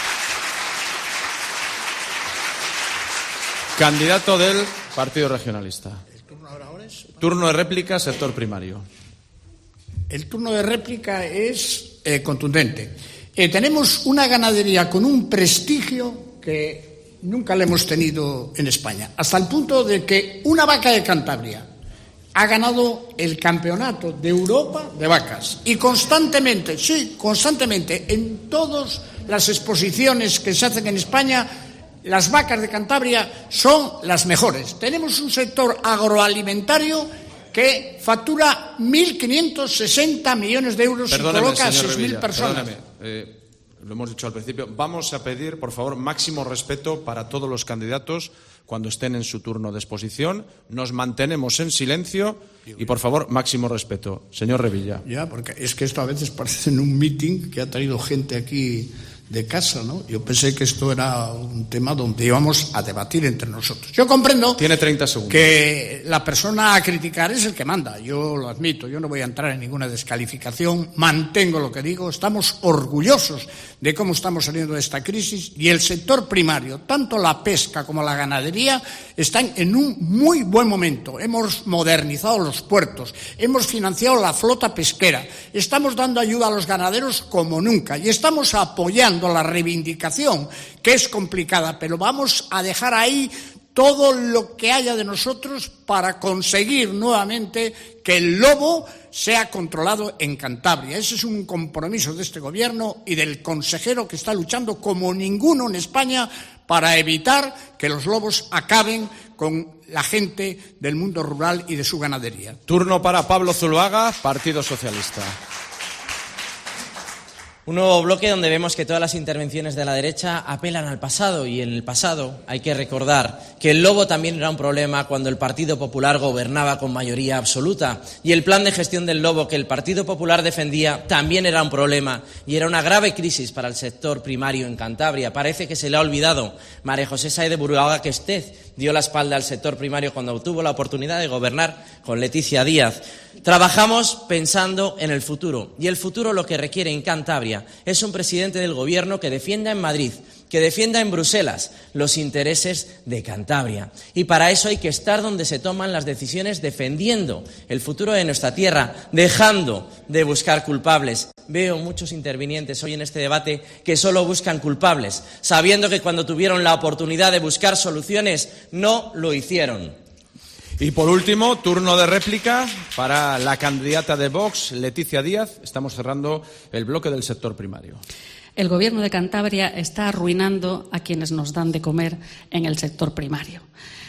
candidato del Partido Regionalista. ¿El turno ahora es? Turno de réplica, sector primario. El turno de réplica es eh, contundente. Eh, tenemos una ganadería con un prestigio que nunca le hemos tenido en España, hasta el punto de que una vaca de Cantabria ha ganado el campeonato de Europa de vacas y constantemente, sí, constantemente, en todas las exposiciones que se hacen en España, las vacas de Cantabria son las mejores. Tenemos un sector agroalimentario que factura mil quinientos sesenta millones de euros Perdóneme, y coloca a señor seis mil Revilla, personas. Perdóneme, eh, lo hemos dicho al principio. Vamos a pedir, por favor, máximo respeto para todos los candidatos cuando estén en su turno de exposición. Nos mantenemos en silencio y, por favor, máximo respeto. Señor Revilla. Ya, porque es que esto a veces parece en un meeting que ha traído gente aquí de casa, ¿no? Yo pensé que esto era un tema donde íbamos a debatir entre nosotros. Yo comprendo Tiene treinta segundos. que la persona a criticar es el que manda, yo lo admito, yo no voy a entrar en ninguna descalificación, mantengo lo que digo, estamos orgullosos de cómo estamos saliendo de esta crisis y el sector primario, tanto la pesca como la ganadería, están en un muy buen momento. Hemos modernizado los puertos, hemos financiado la flota pesquera, estamos dando ayuda a los ganaderos como nunca y estamos apoyando la reivindicación, que es complicada, pero vamos a dejar ahí todo lo que haya de nosotros para conseguir nuevamente que el lobo sea controlado en Cantabria. Ese es un compromiso de este Gobierno y del consejero que está luchando como ninguno en España para evitar que los lobos acaben con la gente del mundo rural y de su ganadería. Turno para Pablo Zuluaga, Partido Socialista. Un nuevo bloque donde vemos que todas las intervenciones de la derecha apelan al pasado, y en el pasado hay que recordar que el lobo también era un problema cuando el Partido Popular gobernaba con mayoría absoluta, y el plan de gestión del lobo que el Partido Popular defendía también era un problema y era una grave crisis para el sector primario en Cantabria. Parece que se le ha olvidado María José Sáez de Buruaga que usted dio la espalda al sector primario cuando tuvo la oportunidad de gobernar con Leticia Díaz. Trabajamos pensando en el futuro, y el futuro lo que requiere en Cantabria es un presidente del Gobierno que defienda en Madrid, que defienda en Bruselas los intereses de Cantabria. Y para eso hay que estar donde se toman las decisiones, defendiendo el futuro de nuestra tierra, dejando de buscar culpables. Veo muchos intervinientes hoy en este debate que solo buscan culpables, sabiendo que cuando tuvieron la oportunidad de buscar soluciones no lo hicieron. Y por último, turno de réplica para la candidata de Vox, Leticia Díaz. Estamos cerrando el bloque del sector primario. El Gobierno de Cantabria está arruinando a quienes nos dan de comer en el sector primario.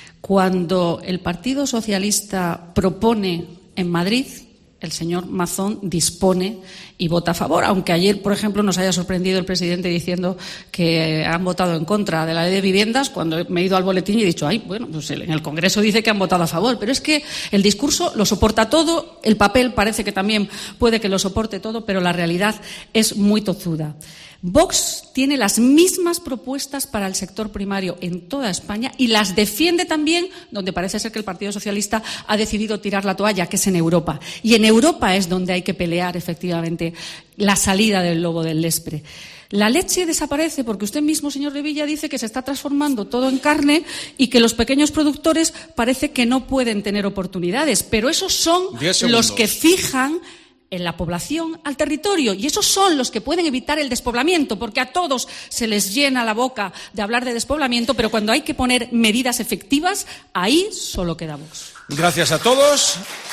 Cuando el Partido Socialista propone en Madrid, el señor Mazón dispone y vota a favor, aunque ayer, por ejemplo, nos haya sorprendido el presidente diciendo que han votado en contra de la ley de viviendas, cuando me he ido al boletín y he dicho, ay, bueno, pues en el Congreso dice que han votado a favor, pero es que el discurso lo soporta todo, el papel parece que también puede que lo soporte todo, pero la realidad es muy tozuda. Vox tiene las mismas propuestas para el sector primario en toda España y las defiende también donde parece ser que el Partido Socialista ha decidido tirar la toalla, que es en Europa. Y en Europa es donde hay que pelear efectivamente la salida del lobo del Lespre. La leche desaparece porque usted mismo, señor Revilla, dice que se está transformando todo en carne y que los pequeños productores parece que no pueden tener oportunidades. Pero esos son los que fijan en la población al territorio, y esos son los que pueden evitar el despoblamiento, porque a todos se les llena la boca de hablar de despoblamiento, pero cuando hay que poner medidas efectivas, ahí solo queda Vox. Gracias a todos.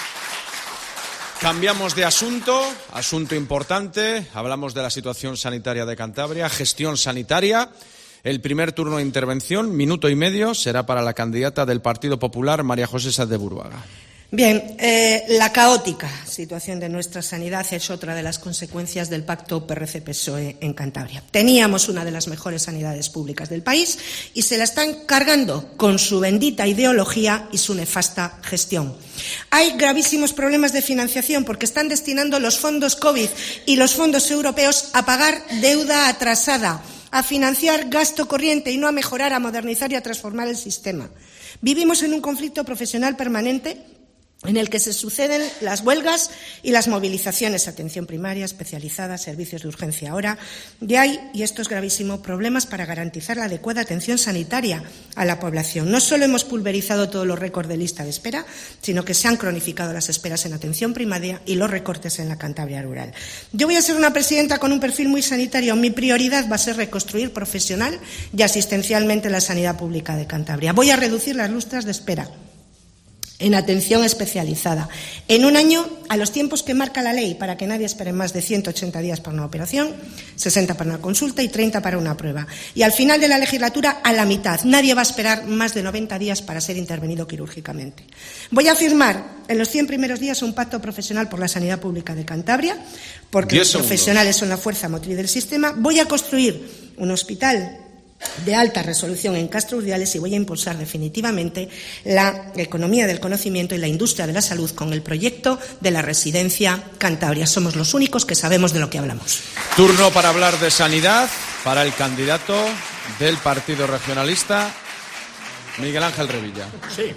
Cambiamos de asunto, asunto importante. Hablamos de la situación sanitaria de Cantabria, gestión sanitaria. El primer turno de intervención, minuto y medio, será para la candidata del Partido Popular, María José Sáez de Buruaga. Bien, eh, la caótica situación de nuestra sanidad es otra de las consecuencias del pacto P R C P S O E en Cantabria. Teníamos una de las mejores sanidades públicas del país y se la están cargando con su bendita ideología y su nefasta gestión. Hay gravísimos problemas de financiación porque están destinando los fondos COVID y los fondos europeos a pagar deuda atrasada, a financiar gasto corriente y no a mejorar, a modernizar y a transformar el sistema. Vivimos en un conflicto profesional permanente en el que se suceden las huelgas y las movilizaciones, atención primaria, especializada, servicios de urgencia. Ahora ya hay, y esto es gravísimo, problemas para garantizar la adecuada atención sanitaria a la población. No solo hemos pulverizado todos los récords de lista de espera, sino que se han cronificado las esperas en atención primaria y los recortes en la Cantabria rural. Yo voy a ser una presidenta con un perfil muy sanitario. Mi prioridad va a ser reconstruir profesional y asistencialmente la sanidad pública de Cantabria. Voy a reducir las listas de espera en atención especializada. En un año, a los tiempos que marca la ley, para que nadie espere más de ciento ochenta días para una operación, sesenta para una consulta y treinta para una prueba. Y al final de la legislatura, a la mitad. Nadie va a esperar más de noventa días para ser intervenido quirúrgicamente. Voy a firmar en los cien primeros días un pacto profesional por la sanidad pública de Cantabria, porque los profesionales son la fuerza motriz del sistema. Voy a construir un hospital de alta resolución en Castro Urdiales y voy a impulsar definitivamente la economía del conocimiento y la industria de la salud con el proyecto de la residencia Cantabria. Somos los únicos que sabemos de lo que hablamos. Turno para hablar de sanidad para el candidato del Partido Regionalista, Miguel Ángel Revilla. Sí,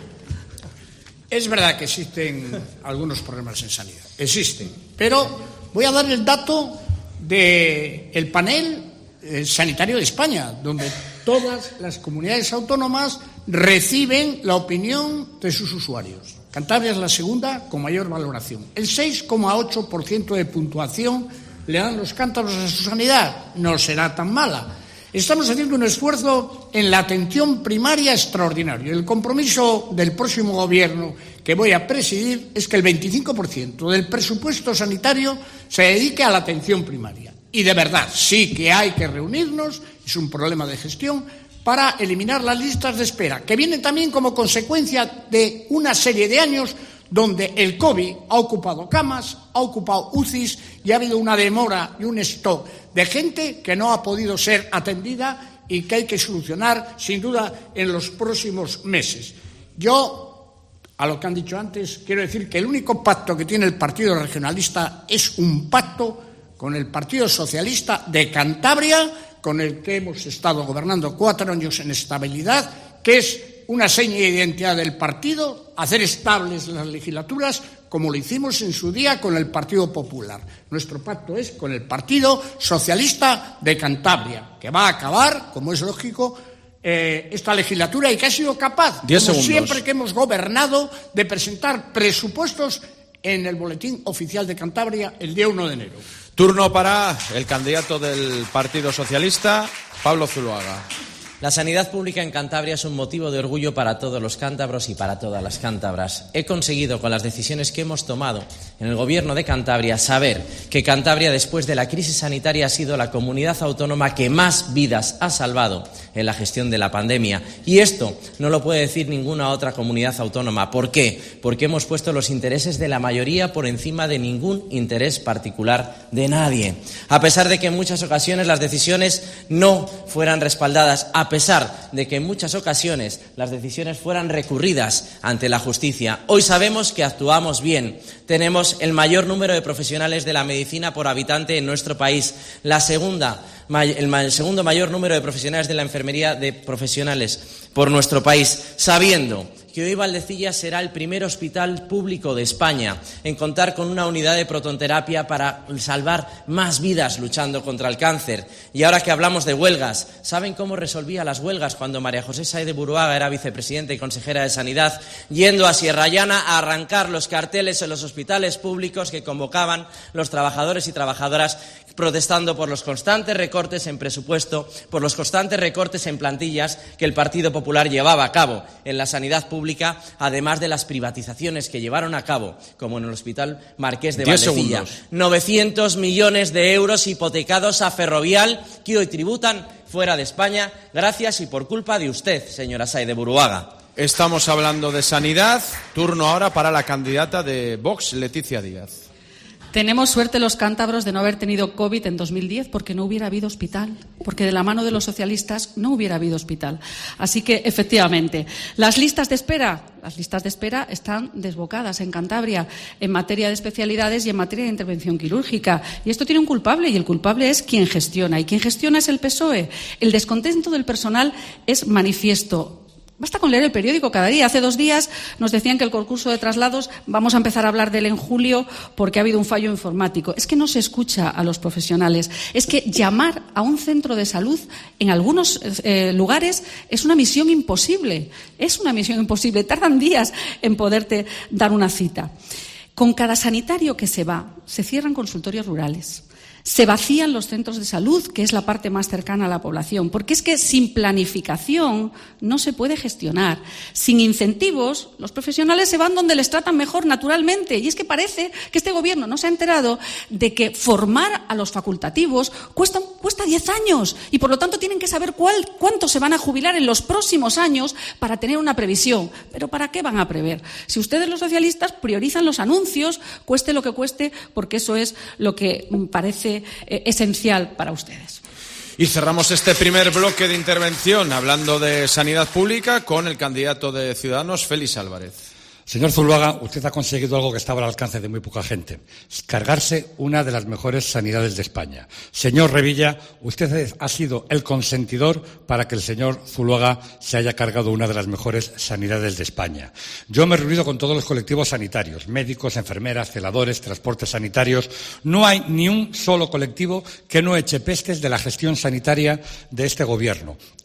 es verdad que existen algunos problemas en sanidad, existen, pero voy a dar el dato del panel sanitario de España, donde todas las comunidades autónomas reciben la opinión de sus usuarios. Cantabria es la segunda con mayor valoración. El seis coma ocho por ciento de puntuación le dan los cántabros a su sanidad. No será tan mala. Estamos haciendo un esfuerzo en la atención primaria extraordinario. El compromiso del próximo gobierno que voy a presidir es que el veinticinco por ciento del presupuesto sanitario se dedique a la atención primaria. Y de verdad, sí que hay que reunirnos, es un problema de gestión, para eliminar las listas de espera, que vienen también como consecuencia de una serie de años donde el COVID ha ocupado camas, ha ocupado U C Is y ha habido una demora y un stock de gente que no ha podido ser atendida y que hay que solucionar, sin duda, en los próximos meses. Yo, a lo que han dicho antes, quiero decir que el único pacto que tiene el Partido Regionalista es un pacto con el Partido Socialista de Cantabria, con el que hemos estado gobernando cuatro años en estabilidad, que es una seña de identidad del partido, hacer estables las legislaturas, como lo hicimos en su día con el Partido Popular. Nuestro pacto es con el Partido Socialista de Cantabria, que va a acabar, como es lógico, eh, esta legislatura y que ha sido capaz, como segundos. siempre que hemos gobernado, de presentar presupuestos en el Boletín Oficial de Cantabria el día uno de enero. Turno para el candidato del Partido Socialista, Pablo Zuloaga. La sanidad pública en Cantabria es un motivo de orgullo para todos los cántabros y para todas las cántabras. He conseguido, con las decisiones que hemos tomado en el Gobierno de Cantabria, saber que Cantabria, después de la crisis sanitaria, ha sido la comunidad autónoma que más vidas ha salvado en la gestión de la pandemia. Y esto no lo puede decir ninguna otra comunidad autónoma. ¿Por qué? Porque hemos puesto los intereses de la mayoría por encima de ningún interés particular de nadie. A pesar de que en muchas ocasiones las decisiones no fueran respaldadas, a A pesar de que en muchas ocasiones las decisiones fueran recurridas ante la justicia, hoy sabemos que actuamos bien. Tenemos el mayor número de profesionales de la medicina por habitante en nuestro país, la segunda, el, el segundo mayor número de profesionales de la enfermería de profesionales por nuestro país, sabiendo que hoy Valdecilla será el primer hospital público de España en contar con una unidad de protonterapia para salvar más vidas luchando contra el cáncer. Y ahora que hablamos de huelgas, ¿saben cómo resolvía las huelgas cuando María José Sáez de Buruaga era vicepresidenta y consejera de Sanidad? Yendo a Sierra Llana a arrancar los carteles en los hospitales públicos que convocaban los trabajadores y trabajadoras, protestando por los constantes recortes en presupuesto, por los constantes recortes en plantillas que el Partido Popular llevaba a cabo en la sanidad pública, además de las privatizaciones que llevaron a cabo, como en el Hospital Marqués de Valdecilla. novecientos millones de euros hipotecados a Ferrovial que hoy tributan fuera de España, gracias y por culpa de usted, señora Sáez de Buruaga. Estamos hablando de sanidad. Turno ahora para la candidata de Vox, Leticia Díaz. Tenemos suerte los cántabros de no haber tenido COVID en dos mil diez porque no hubiera habido hospital, porque de la mano de los socialistas no hubiera habido hospital. Así que, efectivamente, las listas de espera, las listas de espera están desbocadas en Cantabria en materia de especialidades y en materia de intervención quirúrgica. Y esto tiene un culpable, y el culpable es quien gestiona. Y quien gestiona es el P S O E. El descontento del personal es manifiesto. Basta con leer el periódico cada día. Hace dos días nos decían que el concurso de traslados vamos a empezar a hablar de él en julio porque ha habido un fallo informático. Es que no se escucha a los profesionales. Es que llamar a un centro de salud en algunos eh, lugares es una misión imposible. Es una misión imposible. Tardan días en poderte dar una cita. Con cada sanitario que se va, se cierran consultorios rurales. Se vacían los centros de salud, que es la parte más cercana a la población, porque es que sin planificación no se puede gestionar. Sin incentivos, los profesionales se van donde les tratan mejor naturalmente. Y es que parece que este Gobierno no se ha enterado de que formar a los facultativos cuesta, cuesta diez años y, por lo tanto, tienen que saber cuál, cuánto se van a jubilar en los próximos años para tener una previsión. ¿Pero para qué van a prever? Si ustedes, los socialistas, priorizan los anuncios, cueste lo que cueste, porque eso es lo que parece Eh, esencial para ustedes. Y cerramos este primer bloque de intervención hablando de sanidad pública con el candidato de Ciudadanos, Félix Álvarez. Señor Zuloaga, usted ha conseguido algo que estaba al alcance de muy poca gente, cargarse una de las mejores sanidades de España. Señor Revilla, usted ha sido el consentidor para que el señor Zuloaga se haya cargado una de las mejores sanidades de España. Yo me he reunido con todos los colectivos sanitarios, médicos, enfermeras, celadores, transportes sanitarios. No hay ni un solo colectivo que no eche pestes de la gestión sanitaria de este Gobierno.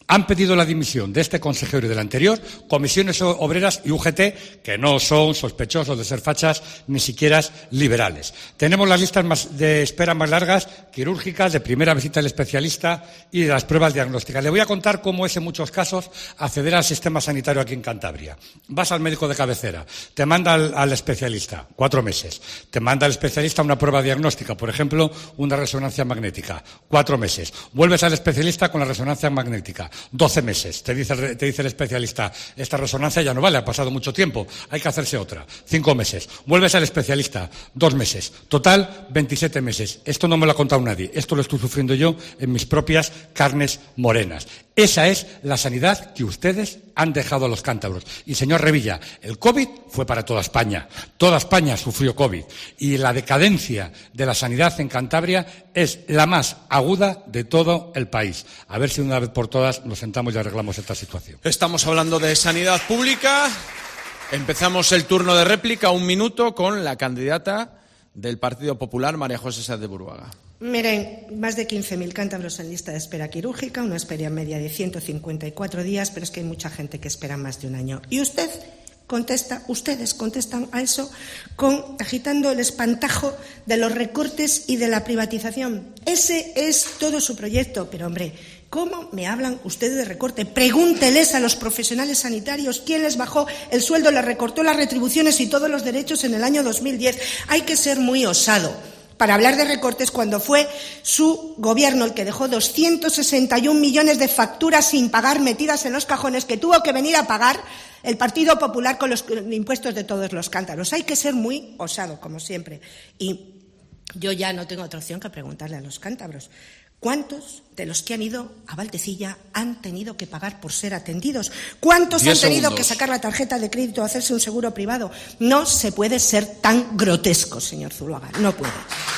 Han pedido la dimisión de este consejero y del anterior, Comisiones Obreras y U G T, que no son sospechosos de ser fachas ni siquiera liberales. Tenemos las listas más de espera más largas, quirúrgicas, de primera visita al especialista y de las pruebas diagnósticas. Le voy a contar cómo es en muchos casos acceder al sistema sanitario aquí en Cantabria. Vas al médico de cabecera, te manda al, al especialista, cuatro meses. Te manda al especialista una prueba diagnóstica, por ejemplo, una resonancia magnética, cuatro meses. Vuelves al especialista con la resonancia magnética. doce meses. Te dice, te dice el especialista, esta resonancia ya no vale, ha pasado mucho tiempo, hay que hacerse otra. Cinco meses. Vuelves al especialista, dos meses. Total, veintisiete meses. Esto no me lo ha contado nadie, esto lo estoy sufriendo yo en mis propias carnes morenas. Esa es la sanidad que ustedes han dejado a los cántabros. Y, señor Revilla, el COVID fue para toda España. Toda España sufrió COVID. Y la decadencia de la sanidad en Cantabria es la más aguda de todo el país. A ver si de una vez por todas nos sentamos y arreglamos esta situación. Estamos hablando de sanidad pública. Empezamos el turno de réplica, un minuto, con la candidata del Partido Popular, María José Sáez de Buruaga. Miren, más de quince mil cántabros en lista de espera quirúrgica, una espera media de ciento cincuenta y cuatro días, pero es que hay mucha gente que espera más de un año. Y usted contesta, ustedes contestan a eso con agitando el espantajo de los recortes y de la privatización. Ese es todo su proyecto, pero hombre, ¿cómo me hablan ustedes de recorte? Pregúnteles a los profesionales sanitarios quién les bajó el sueldo, les recortó las retribuciones y todos los derechos en el año dos mil diez. Hay que ser muy osado para hablar de recortes cuando fue su gobierno el que dejó doscientos sesenta y un millones de facturas sin pagar metidas en los cajones que tuvo que venir a pagar el Partido Popular con los impuestos de todos los cántabros. Hay que ser muy osado, como siempre. Y yo ya no tengo otra opción que preguntarle a los cántabros. ¿Cuántos de los que han ido a Valdecilla han tenido que pagar por ser atendidos? ¿Cuántos han tenido segundos. que sacar la tarjeta de crédito o hacerse un seguro privado? No se puede ser tan grotesco, señor Zuluaga, no puede.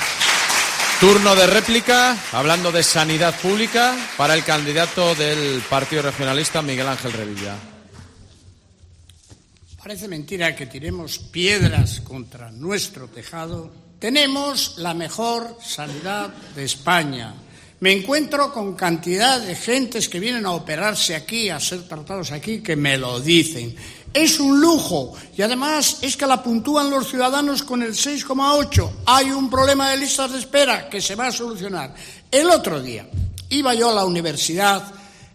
Turno de réplica, hablando de sanidad pública, para el candidato del Partido Regionalista, Miguel Ángel Revilla. Parece mentira que tiremos piedras contra nuestro tejado. Tenemos la mejor sanidad de España. Me encuentro con cantidad de gentes que vienen a operarse aquí, a ser tratados aquí, que me lo dicen. Es un lujo y además es que la puntúan los ciudadanos con el seis coma ocho. Hay un problema de listas de espera que se va a solucionar. El otro día iba yo a la universidad,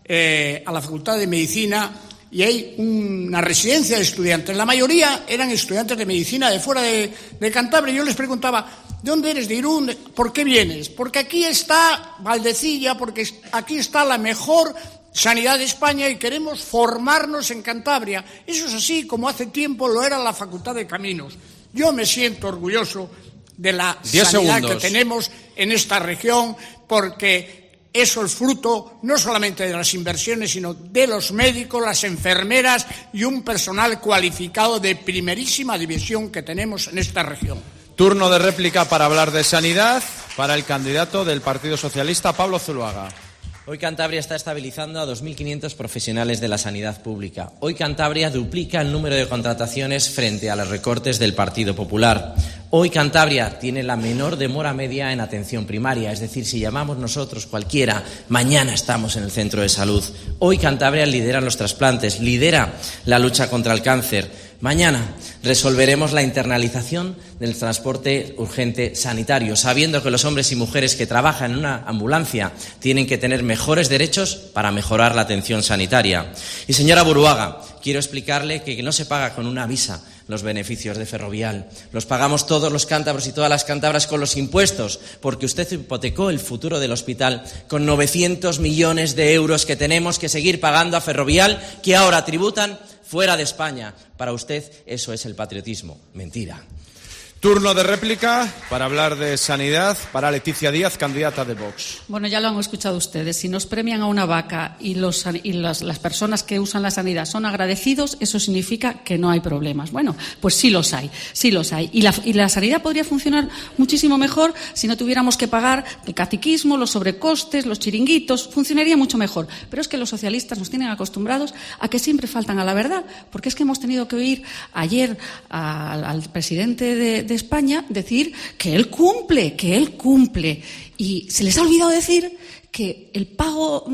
eh, a la Facultad de Medicina, y hay una residencia de estudiantes. La mayoría eran estudiantes de medicina de fuera de, de Cantabria. Yo les preguntaba, ¿de dónde eres? ¿De Irún? ¿Por qué vienes? Porque aquí está Valdecilla, porque aquí está la mejor sanidad de España y queremos formarnos en Cantabria. Eso es así, como hace tiempo lo era la Facultad de Caminos. Yo me siento orgulloso de la sanidad segundos. que tenemos en esta región, porque eso es fruto no solamente de las inversiones, sino de los médicos, las enfermeras y un personal cualificado de primerísima división que tenemos en esta región. Turno de réplica para hablar de sanidad para el candidato del Partido Socialista, Pablo Zuluaga. Hoy Cantabria está estabilizando a dos mil quinientos profesionales de la sanidad pública. Hoy Cantabria duplica el número de contrataciones frente a los recortes del Partido Popular. Hoy Cantabria tiene la menor demora media en atención primaria, es decir, si llamamos nosotros cualquiera, mañana estamos en el centro de salud. Hoy Cantabria lidera los trasplantes, lidera la lucha contra el cáncer. Mañana resolveremos la internalización del transporte urgente sanitario, sabiendo que los hombres y mujeres que trabajan en una ambulancia tienen que tener mejores derechos para mejorar la atención sanitaria. Y señora Buruaga, quiero explicarle que no se paga con una visa los beneficios de Ferrovial. Los pagamos todos los cántabros y todas las cántabras con los impuestos, porque usted hipotecó el futuro del hospital con novecientos millones de euros que tenemos que seguir pagando a Ferrovial, que ahora tributan fuera de España. Para usted eso es el patriotismo. Mentira. Turno de réplica para hablar de sanidad para Leticia Díaz, candidata de Vox. Bueno, ya lo han escuchado ustedes. Si nos premian a una vaca y, los, y las, las personas que usan la sanidad son agradecidos, eso significa que no hay problemas. Bueno, pues sí los hay, sí los hay. Y la, y la sanidad podría funcionar muchísimo mejor si no tuviéramos que pagar el catequismo, los sobrecostes, los chiringuitos. Funcionaría mucho mejor. Pero es que los socialistas nos tienen acostumbrados a que siempre faltan a la verdad. Porque es que hemos tenido que oír ayer al, al presidente de, de España decir que él cumple, que él cumple. Y se les ha olvidado decir que el pago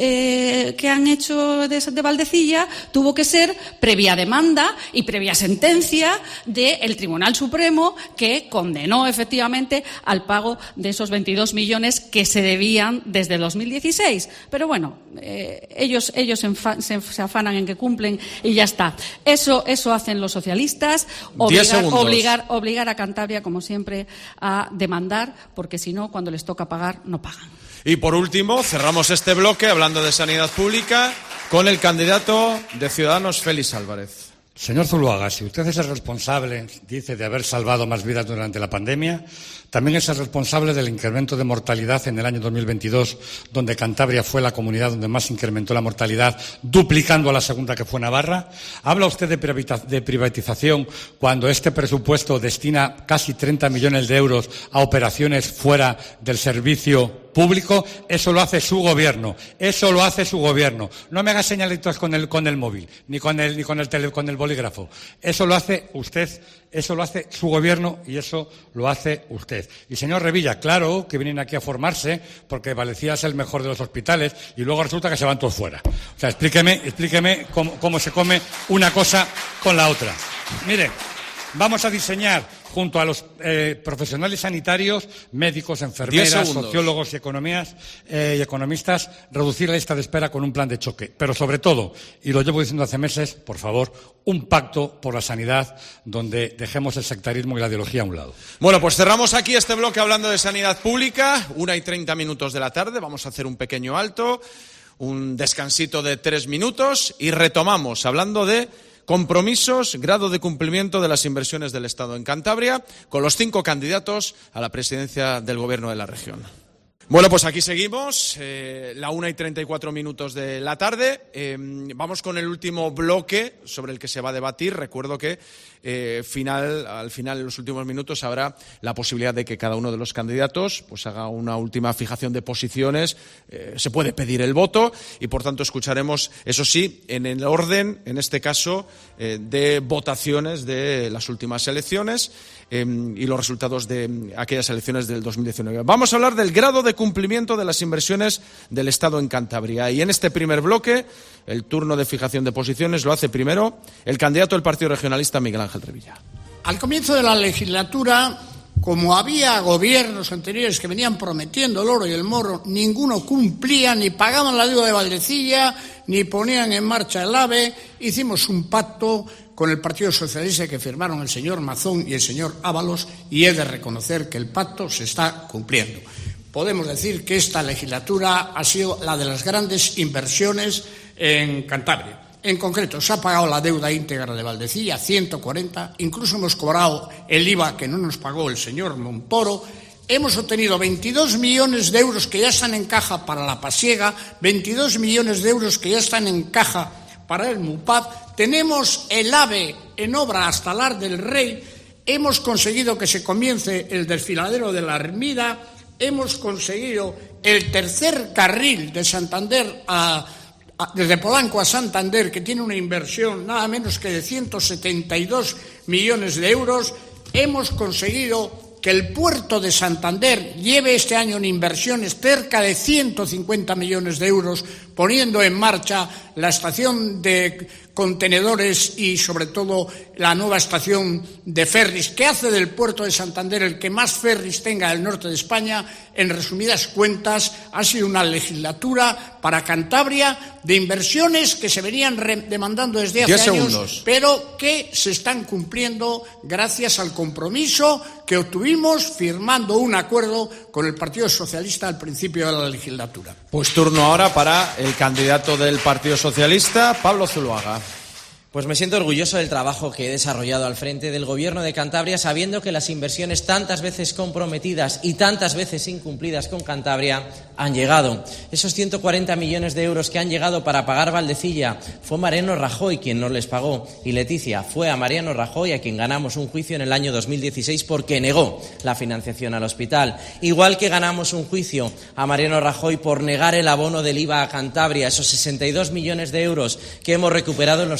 de, que han hecho de, de Valdecilla tuvo que ser previa demanda y previa sentencia del Tribunal Supremo, que condenó efectivamente al pago de esos veintidós millones que se debían desde dos mil dieciséis. Pero bueno, eh, ellos, ellos se, enfa, se, se afanan en que cumplen y ya está. Eso, eso hacen los socialistas, obligar, obligar, obligar a Cantabria, como siempre, a demandar, porque si no, cuando les toca pagar, no pagan. Y por último, cerramos este bloque hablando de sanidad pública con el candidato de Ciudadanos, Félix Álvarez. Señor Zuluaga, si usted es el responsable, dice, de haber salvado más vidas durante la pandemia, también es el responsable del incremento de mortalidad en el año dos mil veintidós, donde Cantabria fue la comunidad donde más incrementó la mortalidad, duplicando a la segunda, que fue Navarra. ¿Habla usted de privatización cuando este presupuesto destina casi treinta millones de euros a operaciones fuera del servicio público? Eso lo hace su gobierno, eso lo hace su gobierno. No me haga señalitos con el, con el móvil, ni con el, ni con el, tele, con el bolígrafo. Eso lo hace usted, eso lo hace su gobierno y eso lo hace usted. Y señor Revilla, claro que vienen aquí a formarse porque Valdecilla es el mejor de los hospitales y luego resulta que se van todos fuera. O sea, explíqueme, explíqueme cómo, cómo se come una cosa con la otra. Mire, vamos a diseñar junto a los eh, profesionales sanitarios, médicos, enfermeras, sociólogos y, economías, eh, y economistas, reducir la lista de espera con un plan de choque. Pero sobre todo, y lo llevo diciendo hace meses, por favor, un pacto por la sanidad donde dejemos el sectarismo y la ideología a un lado. Bueno, pues cerramos aquí este bloque hablando de sanidad pública, una y treinta minutos de la tarde. Vamos a hacer un pequeño alto, un descansito de tres minutos y retomamos hablando de compromisos, grado de cumplimiento de las inversiones del Estado en Cantabria, con los cinco candidatos a la presidencia del Gobierno de la región. Bueno, pues aquí seguimos, eh, la una y treinta y cuatro minutos de la tarde. Eh, vamos con el último bloque sobre el que se va a debatir. Recuerdo que eh, final, al final, en los últimos minutos, habrá la posibilidad de que cada uno de los candidatos pues haga una última fijación de posiciones. Eh, se puede pedir el voto y, por tanto, escucharemos, eso sí, en el orden, en este caso, eh, de votaciones de las últimas elecciones eh, y los resultados de aquellas elecciones del dos mil diecinueve. Vamos a hablar del grado de cumplimiento de las inversiones del Estado en Cantabria. Y en este primer bloque, el turno de fijación de posiciones lo hace primero el candidato del Partido Regionalista, Miguel Ángel Revilla. Al comienzo de la legislatura, como había gobiernos anteriores que venían prometiendo el oro y el moro, ninguno cumplía, ni pagaban la deuda de Valdecilla, ni ponían en marcha el AVE. Hicimos un pacto con el Partido Socialista que firmaron el señor Mazón y el señor Ábalos, y he de reconocer que el pacto se está cumpliendo. Podemos decir que esta legislatura ha sido la de las grandes inversiones en Cantabria. En concreto, se ha pagado la deuda íntegra de Valdecilla, ciento cuarenta, incluso hemos cobrado el I V A que no nos pagó el señor Montoro. Hemos obtenido veintidós millones de euros que ya están en caja para la Pasiega, veintidós millones de euros que ya están en caja para el MUPAD. Tenemos el AVE en obra hasta Lar del Rey. Hemos conseguido que se comience el desfiladero de la Ermida. Hemos conseguido el tercer carril de Santander a, a, desde Polanco a Santander, que tiene una inversión nada menos que de ciento setenta y dos millones de euros. Hemos conseguido que el puerto de Santander lleve este año en inversiones cerca de ciento cincuenta millones de euros, poniendo en marcha la estación de contenedores y, sobre todo, la nueva estación de ferries, que hace del puerto de Santander el que más ferries tenga del norte de España. En resumidas cuentas, ha sido una legislatura para Cantabria de inversiones que se venían demandando desde hace años, segundos. Pero que se están cumpliendo gracias al compromiso que obtuvimos firmando un acuerdo con el Partido Socialista al principio de la legislatura. Pues turno ahora para el candidato del Partido Socialista, Pablo Zuluaga. Pues me siento orgulloso del trabajo que he desarrollado al frente del Gobierno de Cantabria, sabiendo que las inversiones tantas veces comprometidas y tantas veces incumplidas con Cantabria han llegado. Esos ciento cuarenta millones de euros que han llegado para pagar Valdecilla fue Mariano Rajoy quien nos les pagó, y Leticia, fue a Mariano Rajoy a quien ganamos un juicio en el año dos mil dieciséis porque negó la financiación al hospital. Igual que ganamos un juicio a Mariano Rajoy por negar el abono del I V A a Cantabria, esos sesenta y dos millones de euros que hemos recuperado en los tribunales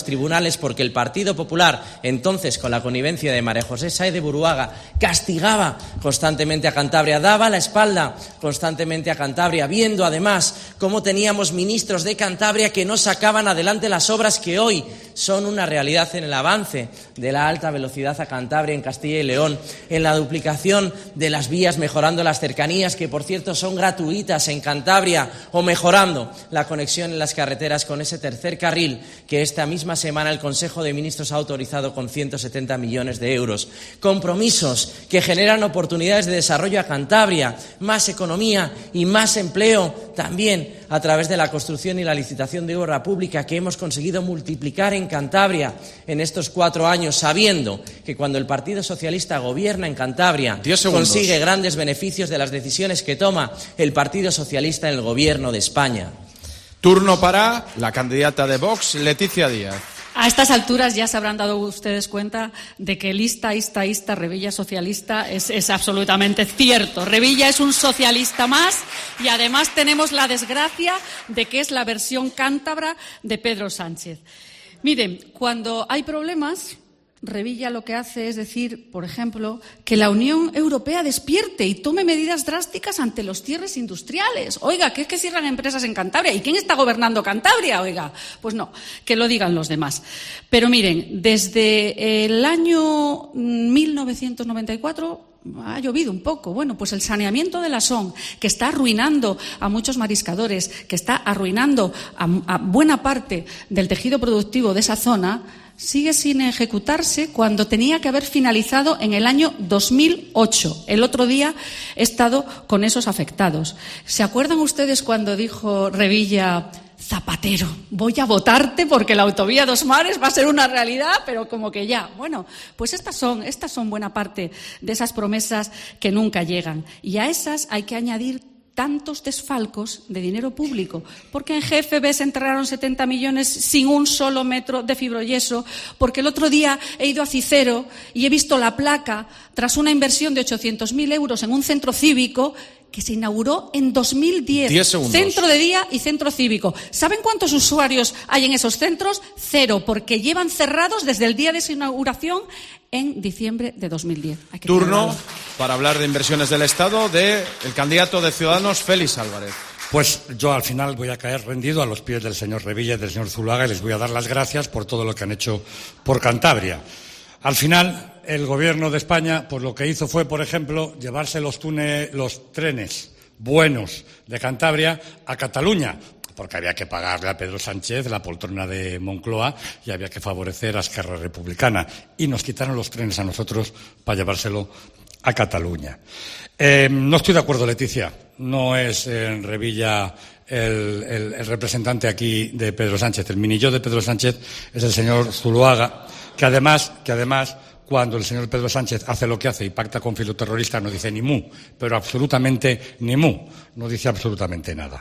regionales porque el Partido Popular, entonces con la connivencia de María José Sáez de Buruaga, castigaba constantemente a Cantabria, daba la espalda constantemente a Cantabria, viendo además cómo teníamos ministros de Cantabria que no sacaban adelante las obras que hoy son una realidad en el avance de la alta velocidad a Cantabria, en Castilla y León, en la duplicación de las vías, mejorando las cercanías, que por cierto son gratuitas en Cantabria, o mejorando la conexión en las carreteras con ese tercer carril que esta misma semana el Consejo de Ministros ha autorizado con ciento setenta millones de euros. Compromisos que generan oportunidades de desarrollo a Cantabria, más economía y más empleo, también a través de la construcción y la licitación de obra pública que hemos conseguido multiplicar en Cantabria en estos cuatro años, sabiendo que cuando el Partido Socialista gobierna en Cantabria consigue grandes beneficios de las decisiones que toma el Partido Socialista en el Gobierno de España. Turno para la candidata de Vox, Leticia Díaz. A estas alturas ya se habrán dado ustedes cuenta de que lista, ista, ista, Revilla socialista es, es absolutamente cierto. Revilla es un socialista más y además tenemos la desgracia de que es la versión cántabra de Pedro Sánchez. Miren, cuando hay problemas, Revilla lo que hace es decir, por ejemplo, que la Unión Europea despierte y tome medidas drásticas ante los cierres industriales. Oiga, ¿qué es que cierran empresas en Cantabria? ¿Y quién está gobernando Cantabria? Oiga, pues no, que lo digan los demás. Pero miren, desde el año mil novecientos noventa y cuatro ha llovido un poco. Bueno, pues el saneamiento de la Son, que está arruinando a muchos mariscadores, que está arruinando a, a buena parte del tejido productivo de esa zona, sigue sin ejecutarse cuando tenía que haber finalizado en el año dos mil ocho. El otro día he estado con esos afectados. ¿Se acuerdan ustedes cuando dijo Revilla: Zapatero, voy a votarte porque la autovía Dos Mares va a ser una realidad, pero como que ya? Bueno, pues estas son, estas son buena parte de esas promesas que nunca llegan. Y a esas hay que añadir tantos desfalcos de dinero público, porque en G F B se enterraron setenta millones sin un solo metro de fibroyeso, porque el otro día he ido a Cicero y he visto la placa tras una inversión de ochocientos mil euros en un centro cívico que se inauguró en dos mil diez. Diez segundos. Centro de día y centro cívico. ¿Saben cuántos usuarios hay en esos centros? Cero, porque llevan cerrados desde el día de su inauguración en diciembre de dos mil diez. Hay que Turno tenerlo. para hablar de inversiones del Estado del candidato de Ciudadanos, Félix Álvarez. Pues yo al final voy a caer rendido a los pies del señor Revilla y del señor Zuluaga y les voy a dar las gracias por todo lo que han hecho por Cantabria. Al final, el Gobierno de España, pues lo que hizo fue, por ejemplo, llevarse los, túneles, los trenes buenos de Cantabria a Cataluña, porque había que pagarle a Pedro Sánchez la poltrona de Moncloa y había que favorecer a Esquerra Republicana. Y nos quitaron los trenes a nosotros para llevárselo a Cataluña. Eh, no estoy de acuerdo, Leticia. No es en Revilla el, el, el representante aquí de Pedro Sánchez. El minillo de Pedro Sánchez es el señor Zuluaga, que además, que además, cuando el señor Pedro Sánchez hace lo que hace y pacta con filoterroristas, no dice ni mu, pero absolutamente ni mu, no dice absolutamente nada.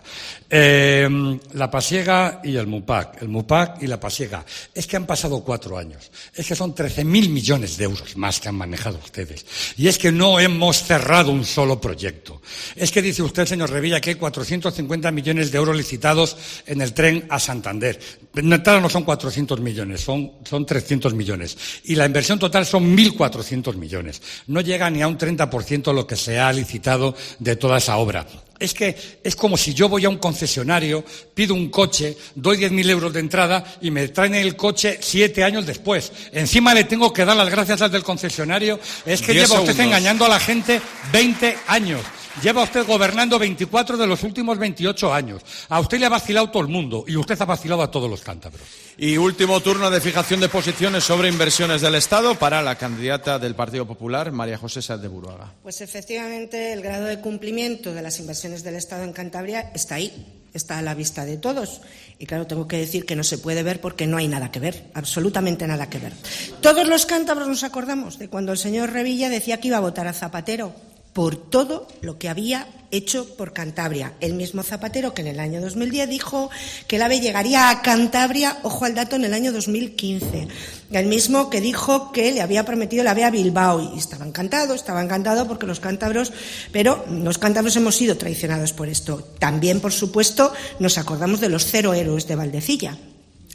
Eh, la Pasiega y el MUPAC, el MUPAC y la Pasiega. Es que han pasado cuatro años, es que son trece mil millones de euros más que han manejado ustedes. Y es que no hemos cerrado un solo proyecto. Es que dice usted, señor Revilla, que hay cuatrocientos cincuenta millones de euros licitados en el tren a Santander. En realidad no son cuatrocientos millones, son, son trescientos millones. Y la inversión total son Son mil cuatrocientos millones. No llega ni a un treinta por ciento lo que se ha licitado de toda esa obra. Es que es como si yo voy a un concesionario, pido un coche, doy diez mil euros de entrada y me traen el coche siete años después. Encima le tengo que dar las gracias al del concesionario. Es que lleva usted engañando a la gente veinte años. Lleva usted gobernando veinticuatro de los últimos veintiocho años. A usted le ha vacilado todo el mundo y usted ha vacilado a todos los cántabros. Y último turno de fijación de posiciones sobre inversiones del Estado para la candidata del Partido Popular, María José Sáez de Buruaga. Pues efectivamente el grado de cumplimiento de las inversiones del Estado en Cantabria está ahí, está a la vista de todos. Y claro, tengo que decir que no se puede ver porque no hay nada que ver, absolutamente nada que ver. Todos los cántabros nos acordamos de cuando el señor Revilla decía que iba a votar a Zapatero por todo lo que había hecho por Cantabria. El mismo Zapatero que en el año dos mil diez dijo que el AVE llegaría a Cantabria, ojo al dato, en el año dos mil quince. El mismo que dijo que le había prometido el AVE a Bilbao. Y estaba encantado, estaba encantado porque los cántabros, pero los cántabros hemos sido traicionados por esto. También, por supuesto, nos acordamos de los cero héroes de Valdecilla.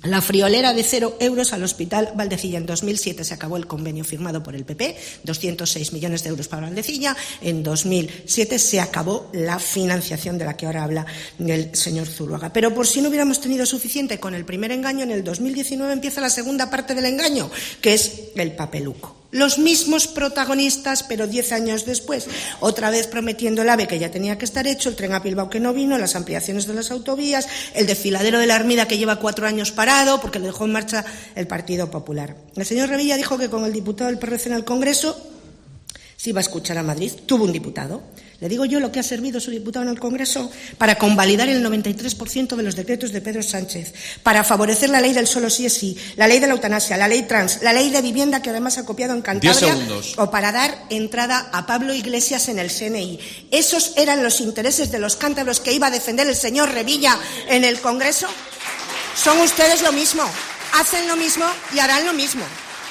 La friolera de cero euros al Hospital Valdecilla. En dos mil siete se acabó el convenio firmado por el P P, doscientos seis millones de euros para Valdecilla. En dos mil siete se acabó la financiación de la que ahora habla el señor Zuluaga. Pero por si no hubiéramos tenido suficiente con el primer engaño, en el dos mil diecinueve empieza la segunda parte del engaño, que es el papeluco. Los mismos protagonistas, pero diez años después, otra vez prometiendo el AVE que ya tenía que estar hecho, el tren a Bilbao que no vino, las ampliaciones de las autovías, el desfiladero de la Armida que lleva cuatro años parado porque lo dejó en marcha el Partido Popular. El señor Revilla dijo que con el diputado del P R C en el Congreso se iba a escuchar a Madrid. Tuvo un diputado. Le digo yo lo que ha servido su diputado en el Congreso para convalidar el noventa y tres por ciento de los decretos de Pedro Sánchez, para favorecer la ley del solo sí es sí, la ley de la eutanasia, la ley trans, la ley de vivienda que además ha copiado en Cantabria, o para dar entrada a Pablo Iglesias en el C N I. ¿Esos eran los intereses de los cántabros que iba a defender el señor Revilla en el Congreso? Son ustedes lo mismo, hacen lo mismo y harán lo mismo.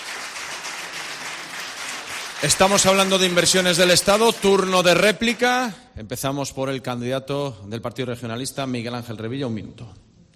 Estamos hablando de inversiones del Estado. Turno de réplica. Empezamos por el candidato del Partido Regionalista, Miguel Ángel Revilla. Un minuto.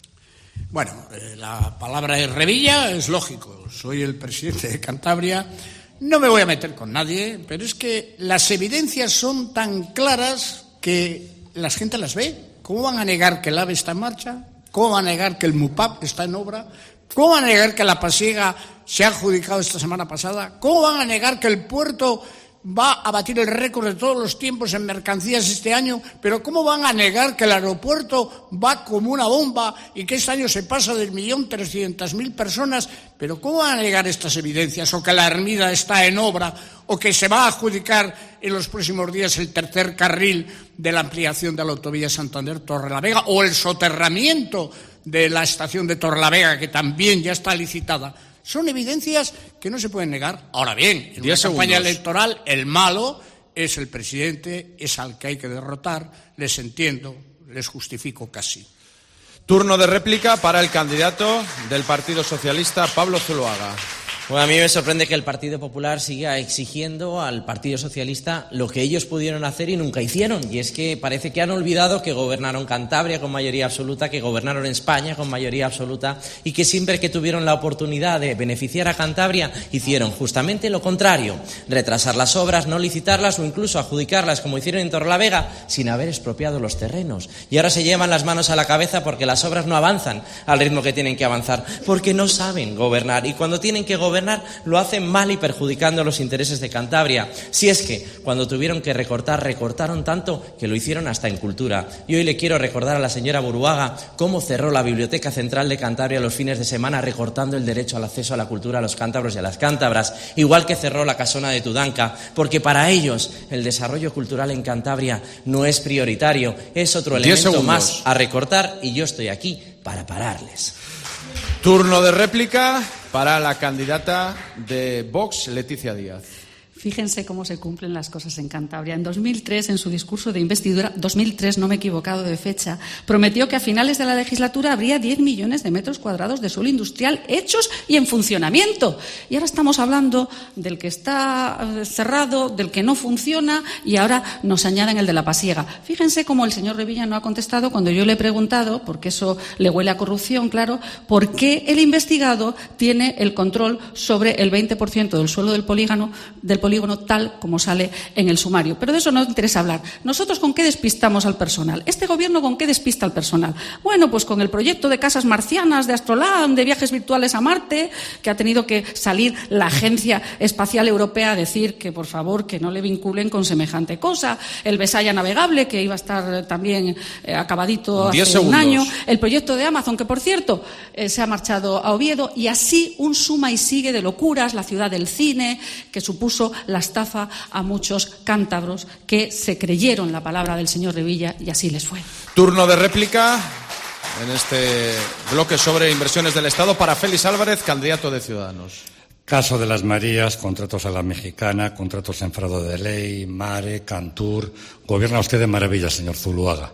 Bueno, eh, la palabra es Revilla, es lógico. Soy el presidente de Cantabria. No me voy a meter con nadie, pero es que las evidencias son tan claras que la gente las ve. ¿Cómo van a negar que el AVE está en marcha? ¿Cómo van a negar que el MUPAP está en obra? ¿Cómo van a negar que la Pasiega se ha adjudicado esta semana pasada? ¿Cómo van a negar que el puerto va a batir el récord de todos los tiempos en mercancías este año? ¿Pero cómo van a negar que el aeropuerto va como una bomba y que este año se pasa del millón trescientas mil personas? ¿Pero cómo van a negar estas evidencias? ¿O que la Armida está en obra? ¿O que se va a adjudicar en los próximos días el tercer carril de la ampliación de la autovía Santander-Torrelavega? ¿O el soterramiento de la estación de Torrelavega, que también ya está licitada? Son evidencias que no se pueden negar. Ahora bien, en una campaña electoral el malo es el presidente, es al que hay que derrotar. Les entiendo, les justifico casi. Turno de réplica para el candidato del Partido Socialista, Pablo Zuluaga. Bueno, a mí me sorprende que el Partido Popular siga exigiendo al Partido Socialista lo que ellos pudieron hacer y nunca hicieron. Y es que parece que han olvidado que gobernaron Cantabria con mayoría absoluta, que gobernaron España con mayoría absoluta y que siempre que tuvieron la oportunidad de beneficiar a Cantabria hicieron justamente lo contrario. Retrasar las obras, no licitarlas o incluso adjudicarlas como hicieron en Torrelavega sin haber expropiado los terrenos. Y ahora se llevan las manos a la cabeza porque las obras no avanzan al ritmo que tienen que avanzar, porque no saben gobernar y cuando tienen que gobernar Gobernar, lo hacen mal y perjudicando los intereses de Cantabria. Si es que cuando tuvieron que recortar, recortaron tanto que lo hicieron hasta en cultura. Y hoy le quiero recordar a la señora Buruaga cómo cerró la Biblioteca Central de Cantabria los fines de semana recortando el derecho al acceso a la cultura a los cántabros y a las cántabras, igual que cerró la Casona de Tudanca, porque para ellos el desarrollo cultural en Cantabria no es prioritario, es otro elemento más a recortar y yo estoy aquí para pararles. Turno de réplica para la candidata de Vox, Leticia Díaz. Fíjense cómo se cumplen las cosas en Cantabria. En dos mil tres, en su discurso de investidura, dos mil tres, no me he equivocado de fecha, prometió que a finales de la legislatura habría diez millones de metros cuadrados de suelo industrial hechos y en funcionamiento. Y ahora estamos hablando del que está cerrado, del que no funciona, y ahora nos añaden el de la Pasiega. Fíjense cómo el señor Revilla no ha contestado cuando yo le he preguntado, porque eso le huele a corrupción, claro, por qué el investigado tiene el control sobre el veinte por ciento del suelo del polígono, del polígono tal como sale en el sumario. Pero de eso no interesa hablar. ¿Nosotros con qué despistamos al personal? ¿Este gobierno con qué despista al personal? Bueno, pues con el proyecto de casas marcianas, de Astrolam, de viajes virtuales a Marte, que ha tenido que salir la Agencia Espacial Europea a decir que, por favor, que no le vinculen con semejante cosa. El Besaya navegable, que iba a estar también eh, acabadito hace segundos. un año. El proyecto de Amazon, que, por cierto, eh, se ha marchado a Oviedo. Y así un suma y sigue de locuras. La ciudad del cine, que supuso la estafa a muchos cántabros que se creyeron la palabra del señor Revilla y así les fue. Turno de réplica en este bloque sobre inversiones del Estado para Félix Álvarez, candidato de Ciudadanos. Caso de las Marías, contratos a la mexicana, contratos en fraude de ley, Mare, Cantur. Gobierna usted de maravilla, señor Zuluaga.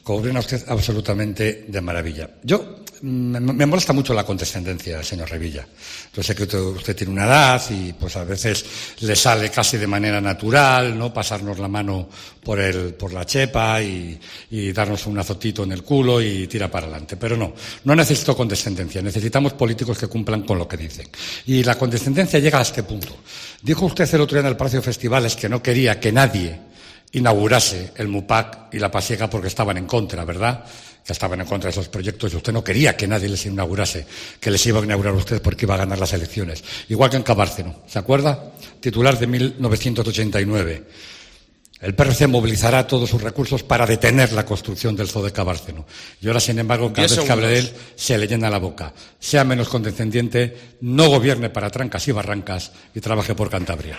coordina usted absolutamente de maravilla. Yo me, me molesta mucho la condescendencia, señor Revilla. Yo sé que usted, usted tiene una edad y pues a veces le sale casi de manera natural, ¿no?, pasarnos la mano por el, por la chepa y, y darnos un azotito en el culo y tira para adelante. Pero no, no necesito condescendencia. Necesitamos políticos que cumplan con lo que dicen. Y la condescendencia llega a este punto. Dijo usted el otro día en el Palacio de Festivales que no quería que nadie inaugurase el MUPAC y la Pasiega porque estaban en contra, ¿verdad? Que estaban en contra de esos proyectos y usted no quería que nadie les inaugurase, que les iba a inaugurar usted porque iba a ganar las elecciones. Igual que en Cabárceno, ¿se acuerda? Titular de mil novecientos ochenta y nueve. El P R C movilizará todos sus recursos para detener la construcción del zoo de Cabárceno. Y ahora, sin embargo, cada vez que hable de él, se le llena la boca. Sea menos condescendiente, no gobierne para trancas y barrancas y trabaje por Cantabria.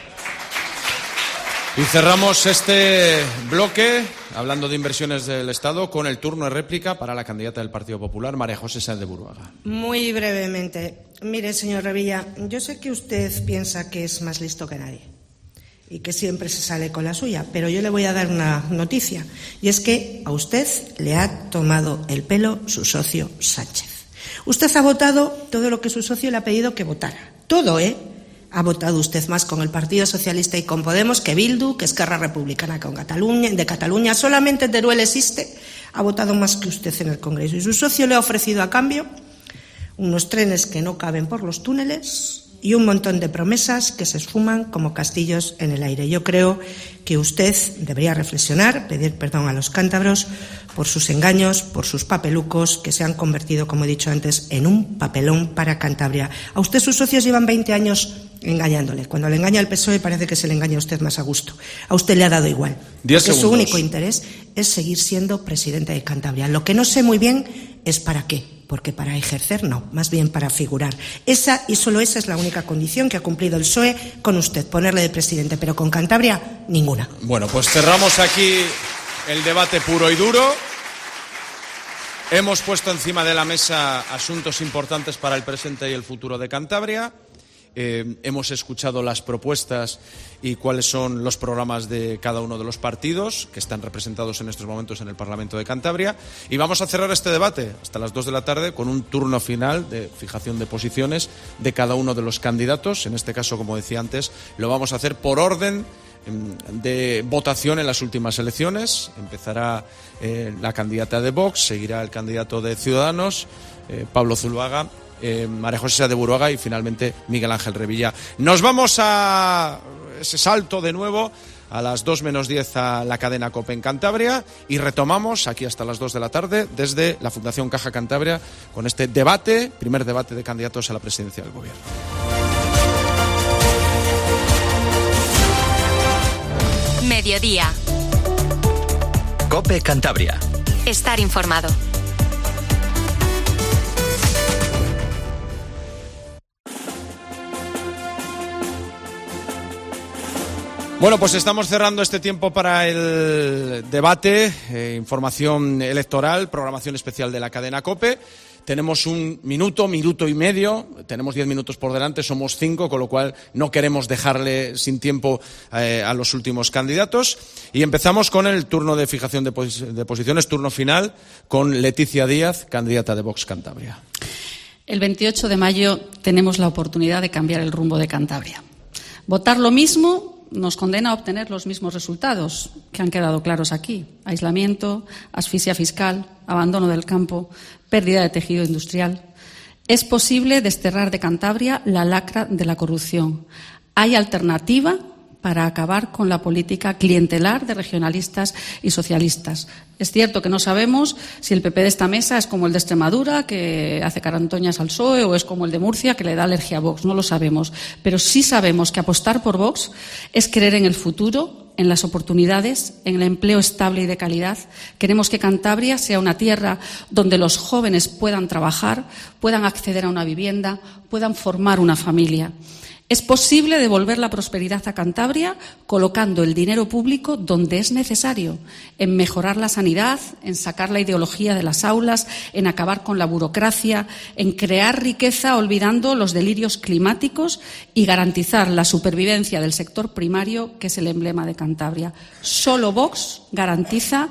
Y cerramos este bloque, hablando de inversiones del Estado, con el turno de réplica para la candidata del Partido Popular, María José Sáenz de Buruaga. Muy brevemente. Mire, señor Revilla, yo sé que usted piensa que es más listo que nadie y que siempre se sale con la suya, pero yo le voy a dar una noticia, y es que a usted le ha tomado el pelo su socio Sánchez. Usted ha votado todo lo que su socio le ha pedido que votara. Todo, ¿eh? Ha votado usted más con el Partido Socialista y con Podemos que Bildu, que Esquerra Republicana con Cataluña, de Cataluña. Solamente Teruel existe, ha votado más que usted en el Congreso. Y su socio le ha ofrecido a cambio unos trenes que no caben por los túneles y un montón de promesas que se esfuman como castillos en el aire. Yo creo que usted debería reflexionar, pedir perdón a los cántabros por sus engaños, por sus papelucos, que se han convertido, como he dicho antes, en un papelón para Cantabria. A usted sus socios llevan veinte años engañándole. Cuando le engaña el P S O E parece que se le engaña a usted más a gusto. A usted le ha dado igual. Diez porque segundos. Su único interés es seguir siendo presidente de Cantabria. Lo que no sé muy bien es para qué. Porque para ejercer no, más bien para figurar. Esa y solo esa es la única condición que ha cumplido el P S O E con usted, ponerle de presidente, pero con Cantabria, ninguna. Bueno, pues cerramos aquí el debate puro y duro. Hemos puesto encima de la mesa asuntos importantes para el presente y el futuro de Cantabria. Eh, hemos escuchado las propuestas y cuáles son los programas de cada uno de los partidos que están representados en estos momentos en el Parlamento de Cantabria, y vamos a cerrar este debate hasta las dos de la tarde con un turno final de fijación de posiciones de cada uno de los candidatos. En este caso, como decía antes, lo vamos a hacer por orden de votación en las últimas elecciones. Empezará eh, la candidata de Vox, seguirá el candidato de Ciudadanos, eh, Pablo Zuluaga, Eh, María José Sáenz de Buruaga y finalmente Miguel Ángel Revilla. Nos vamos a ese salto de nuevo a las dos menos diez a la cadena COPE en Cantabria y retomamos aquí hasta las dos de la tarde desde la Fundación Caja Cantabria con este debate, primer debate de candidatos a la presidencia del Gobierno. Mediodía. COPE Cantabria. Estar informado. Bueno, pues estamos cerrando este tiempo para el debate, eh, información electoral, programación especial de la cadena COPE. Tenemos un minuto, minuto y medio, tenemos diez minutos por delante, somos cinco, con lo cual no queremos dejarle sin tiempo eh, a los últimos candidatos. Y empezamos con el turno de fijación de, pos- de posiciones, turno final, con Leticia Díaz, candidata de Vox Cantabria. El veintiocho de mayo tenemos la oportunidad de cambiar el rumbo de Cantabria. Votar lo mismo nos condena a obtener los mismos resultados que han quedado claros aquí: aislamiento, asfixia fiscal, abandono del campo, pérdida de tejido industrial. Es posible desterrar de Cantabria la lacra de la corrupción. Hay alternativa para acabar con la política clientelar de regionalistas y socialistas. Es cierto que no sabemos si el P P de esta mesa es como el de Extremadura, que hace carantoñas al P S O E, o es como el de Murcia, que le da alergia a Vox. No lo sabemos. Pero sí sabemos que apostar por Vox es creer en el futuro, en las oportunidades, en el empleo estable y de calidad. Queremos que Cantabria sea una tierra donde los jóvenes puedan trabajar, puedan acceder a una vivienda, puedan formar una familia. Es posible devolver la prosperidad a Cantabria colocando el dinero público donde es necesario, en mejorar la sanidad, en sacar la ideología de las aulas, en acabar con la burocracia, en crear riqueza olvidando los delirios climáticos y garantizar la supervivencia del sector primario, que es el emblema de Cantabria. Solo Vox garantiza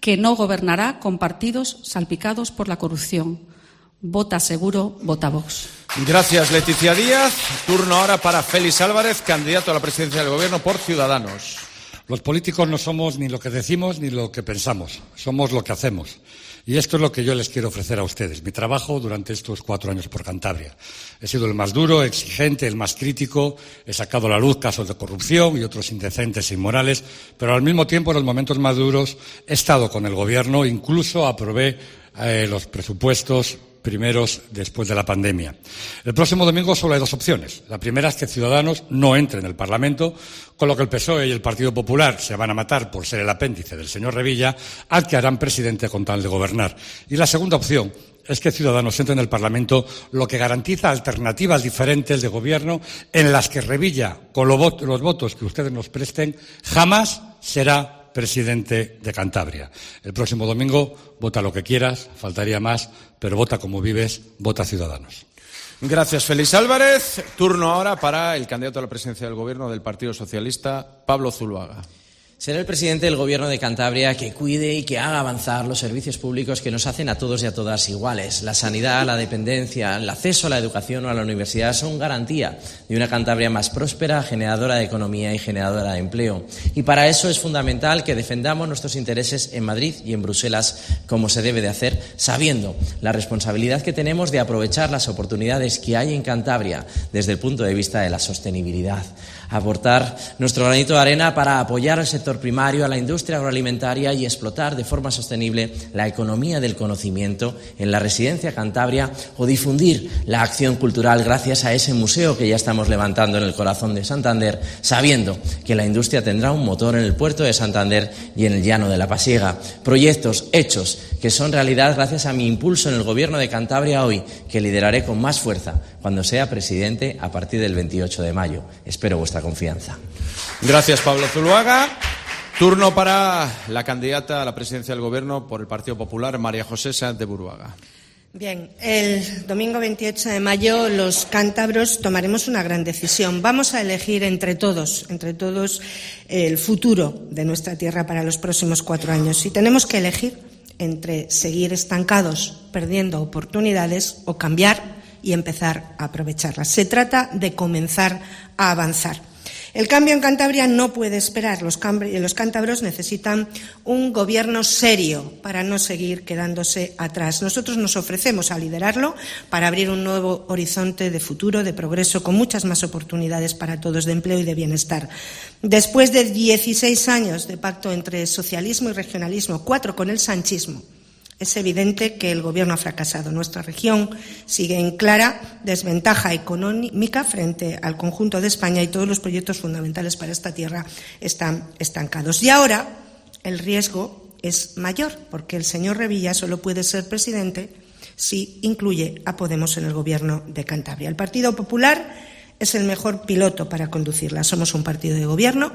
que no gobernará con partidos salpicados por la corrupción. Vota seguro, vota Vox. Gracias, Leticia Díaz. Turno ahora para Félix Álvarez, candidato a la presidencia del Gobierno por Ciudadanos. Los políticos no somos ni lo que decimos ni lo que pensamos, somos lo que hacemos. Y esto es lo que yo les quiero ofrecer a ustedes, mi trabajo durante estos cuatro años por Cantabria. He sido el más duro, exigente, el más crítico, he sacado a la luz casos de corrupción y otros indecentes e inmorales, pero al mismo tiempo, en los momentos más duros, he estado con el Gobierno, incluso aprobé eh, los presupuestos primeros después de la pandemia. El próximo domingo solo hay dos opciones. La primera es que Ciudadanos no entre en el Parlamento, con lo que el P S O E y el Partido Popular se van a matar por ser el apéndice del señor Revilla, al que harán presidente con tal de gobernar. Y la segunda opción es que Ciudadanos entre en el Parlamento, lo que garantiza alternativas diferentes de gobierno en las que Revilla, con los votos que ustedes nos presten, jamás será presidente de Cantabria. El próximo domingo vota lo que quieras, faltaría más, pero vota como vives, vota Ciudadanos. Gracias, Félix Álvarez. Turno ahora para el candidato a la presidencia del Gobierno del Partido Socialista, Pablo Zuluaga. Será el presidente del Gobierno de Cantabria que cuide y que haga avanzar los servicios públicos que nos hacen a todos y a todas iguales. La sanidad, la dependencia, el acceso a la educación o a la universidad son garantía de una Cantabria más próspera, generadora de economía y generadora de empleo. Y para eso es fundamental que defendamos nuestros intereses en Madrid y en Bruselas, como se debe de hacer, sabiendo la responsabilidad que tenemos de aprovechar las oportunidades que hay en Cantabria desde el punto de vista de la sostenibilidad. Aportar nuestro granito de arena para apoyar al sector primario, a la industria agroalimentaria y explotar de forma sostenible la economía del conocimiento en la residencia Cantabria o difundir la acción cultural gracias a ese museo que ya estamos levantando en el corazón de Santander, sabiendo que la industria tendrá un motor en el puerto de Santander y en el llano de la Pasiega. Proyectos hechos que son realidad gracias a mi impulso en el Gobierno de Cantabria hoy, que lideraré con más fuerza cuando sea presidente a partir del veintiocho de mayo. Espero vuestra confianza. Gracias, Pablo Zuluaga. Turno para la candidata a la presidencia del Gobierno por el Partido Popular, María José Sáenz de Buruaga. Bien, el domingo veintiocho de mayo los cántabros tomaremos una gran decisión. Vamos a elegir entre todos, entre todos, el futuro de nuestra tierra para los próximos cuatro años. Y tenemos que elegir entre seguir estancados, perdiendo oportunidades, o cambiar y empezar a aprovecharlas. Se trata de comenzar a avanzar. El cambio en Cantabria no puede esperar. Los, los cántabros necesitan un gobierno serio para no seguir quedándose atrás. Nosotros nos ofrecemos a liderarlo para abrir un nuevo horizonte de futuro, de progreso, con muchas más oportunidades para todos, de empleo y de bienestar. Después de dieciséis años de pacto entre socialismo y regionalismo, cuatro con el sanchismo, es evidente que el Gobierno ha fracasado. Nuestra región sigue en clara desventaja económica frente al conjunto de España y todos los proyectos fundamentales para esta tierra están estancados. Y ahora el riesgo es mayor, porque el señor Revilla solo puede ser presidente si incluye a Podemos en el Gobierno de Cantabria. El Partido Popular es el mejor piloto para conducirla. Somos un partido de gobierno,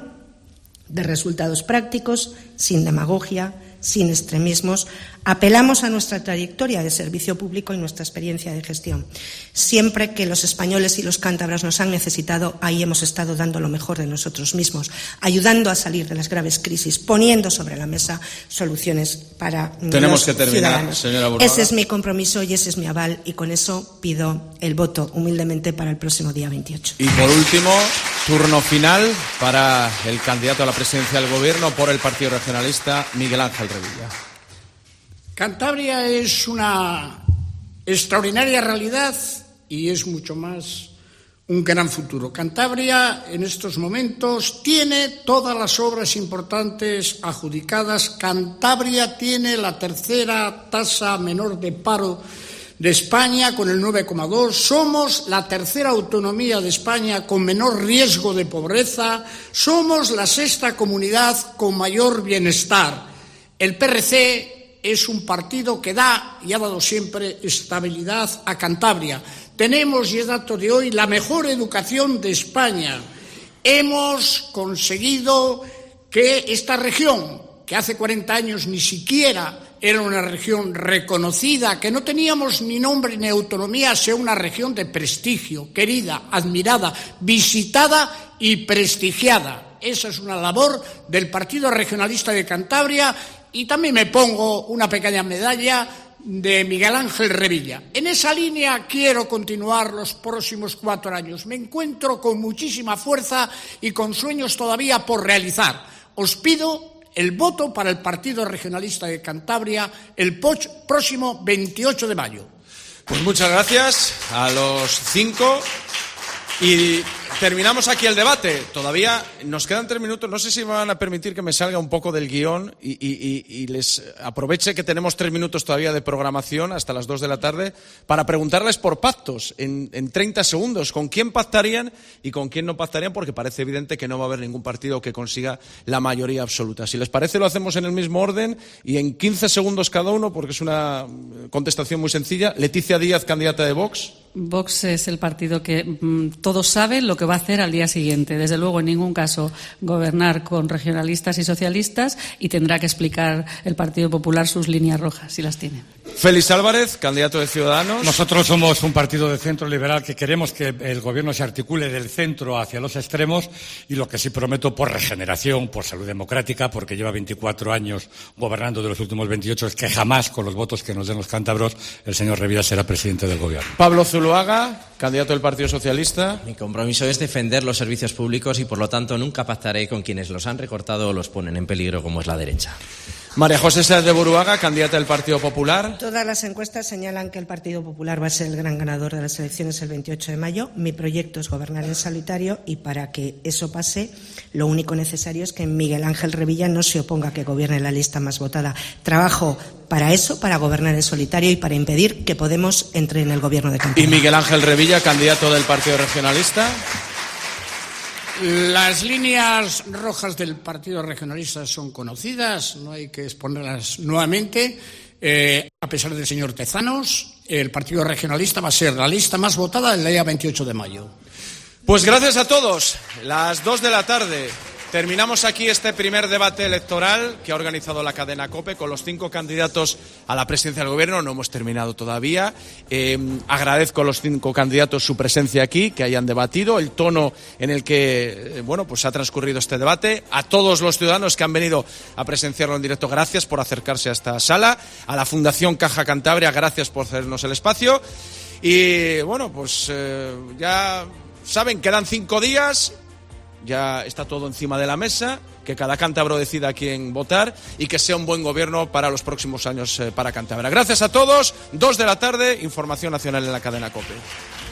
de resultados prácticos, sin demagogia, sin extremismos. Apelamos a nuestra trayectoria de servicio público y nuestra experiencia de gestión. Siempre que los españoles y los cántabros nos han necesitado, ahí hemos estado dando lo mejor de nosotros mismos, ayudando a salir de las graves crisis, poniendo sobre la mesa soluciones para Tenemos los que terminar, ciudadanos. Señora Buruaga. Ese es mi compromiso y ese es mi aval, y con eso pido el voto humildemente para el próximo día veintiocho. Y por último, turno final para el candidato a la presidencia del Gobierno por el Partido Regionalista, Miguel Ángel Revilla. Cantabria es una extraordinaria realidad y es mucho más un gran futuro. Cantabria en estos momentos tiene todas las obras importantes adjudicadas. Cantabria tiene la tercera tasa menor de paro de España con el nueve coma dos. Somos la tercera autonomía de España con menor riesgo de pobreza. Somos la sexta comunidad con mayor bienestar. El P R C es un partido que da y ha dado siempre estabilidad a Cantabria. Tenemos, y es dato de hoy, la mejor educación de España. Hemos conseguido que esta región, que hace cuarenta años ni siquiera era una región reconocida, que no teníamos ni nombre ni autonomía, sea una región de prestigio, querida, admirada, visitada y prestigiada. Esa es una labor del Partido Regionalista de Cantabria y también me pongo una pequeña medalla de Miguel Ángel Revilla. En esa línea quiero continuar los próximos cuatro años. Me encuentro con muchísima fuerza y con sueños todavía por realizar. Os pido el voto para el Partido Regionalista de Cantabria el próximo veintiocho de mayo. Pues muchas gracias a los cinco. Y terminamos aquí el debate. Todavía nos quedan tres minutos. No sé si me van a permitir que me salga un poco del guión y, y, y les aproveche que tenemos tres minutos todavía de programación hasta las dos de la tarde para preguntarles por pactos en, en treinta segundos. ¿Con quién pactarían y con quién no pactarían? Porque parece evidente que no va a haber ningún partido que consiga la mayoría absoluta. Si les parece, lo hacemos en el mismo orden y en quince segundos cada uno, porque es una contestación muy sencilla. Leticia Díaz, candidata de Vox. Vox es el partido que mmm, todos saben lo que va a hacer al día siguiente. Desde luego, en ningún caso gobernar con regionalistas y socialistas, y tendrá que explicar el Partido Popular sus líneas rojas, si las tiene. Félix Álvarez, candidato de Ciudadanos. Nosotros somos un partido de centro liberal que queremos que el gobierno se articule del centro hacia los extremos, y lo que sí prometo, por regeneración, por salud democrática, porque lleva veinticuatro años gobernando de los últimos veintiocho, es que jamás, con los votos que nos den los cántabros, el señor Revilla será presidente del gobierno. Pablo Zuluaga, candidato del Partido Socialista. Mi compromiso es defender los servicios públicos y, por lo tanto, nunca pactaré con quienes los han recortado o los ponen en peligro, como es la derecha. María José Sáenz de Buruaga, candidata del Partido Popular. Todas las encuestas señalan que el Partido Popular va a ser el gran ganador de las elecciones el veintiocho de mayo. Mi proyecto es gobernar en solitario, y para que eso pase, lo único necesario es que Miguel Ángel Revilla no se oponga a que gobierne la lista más votada. Trabajo para eso, para gobernar en solitario y para impedir que Podemos entre en el gobierno de Cantabria. Y Miguel Ángel Revilla, candidato del Partido Regionalista. Las líneas rojas del Partido Regionalista son conocidas, no hay que exponerlas nuevamente. Eh, a pesar del señor Tezanos, el Partido Regionalista va a ser la lista más votada el día veintiocho de mayo. Pues gracias a todos. Las dos de la tarde terminamos aquí este primer debate electoral que ha organizado la cadena COPE con los cinco candidatos a la presidencia del gobierno. No hemos terminado todavía. Eh, agradezco a los cinco candidatos su presencia aquí, que hayan debatido, el tono en el que eh, bueno, pues ha transcurrido este debate. A todos los ciudadanos que han venido a presenciarlo en directo, gracias por acercarse a esta sala. A la Fundación Caja Cantabria, gracias por cedernos el espacio. Y bueno, pues eh, ya saben, quedan cinco días. Ya está todo encima de la mesa, que cada cántabro decida a quién votar y que sea un buen gobierno para los próximos años eh, para Cantabria. Gracias a todos, dos de la tarde, información nacional en la cadena COPE.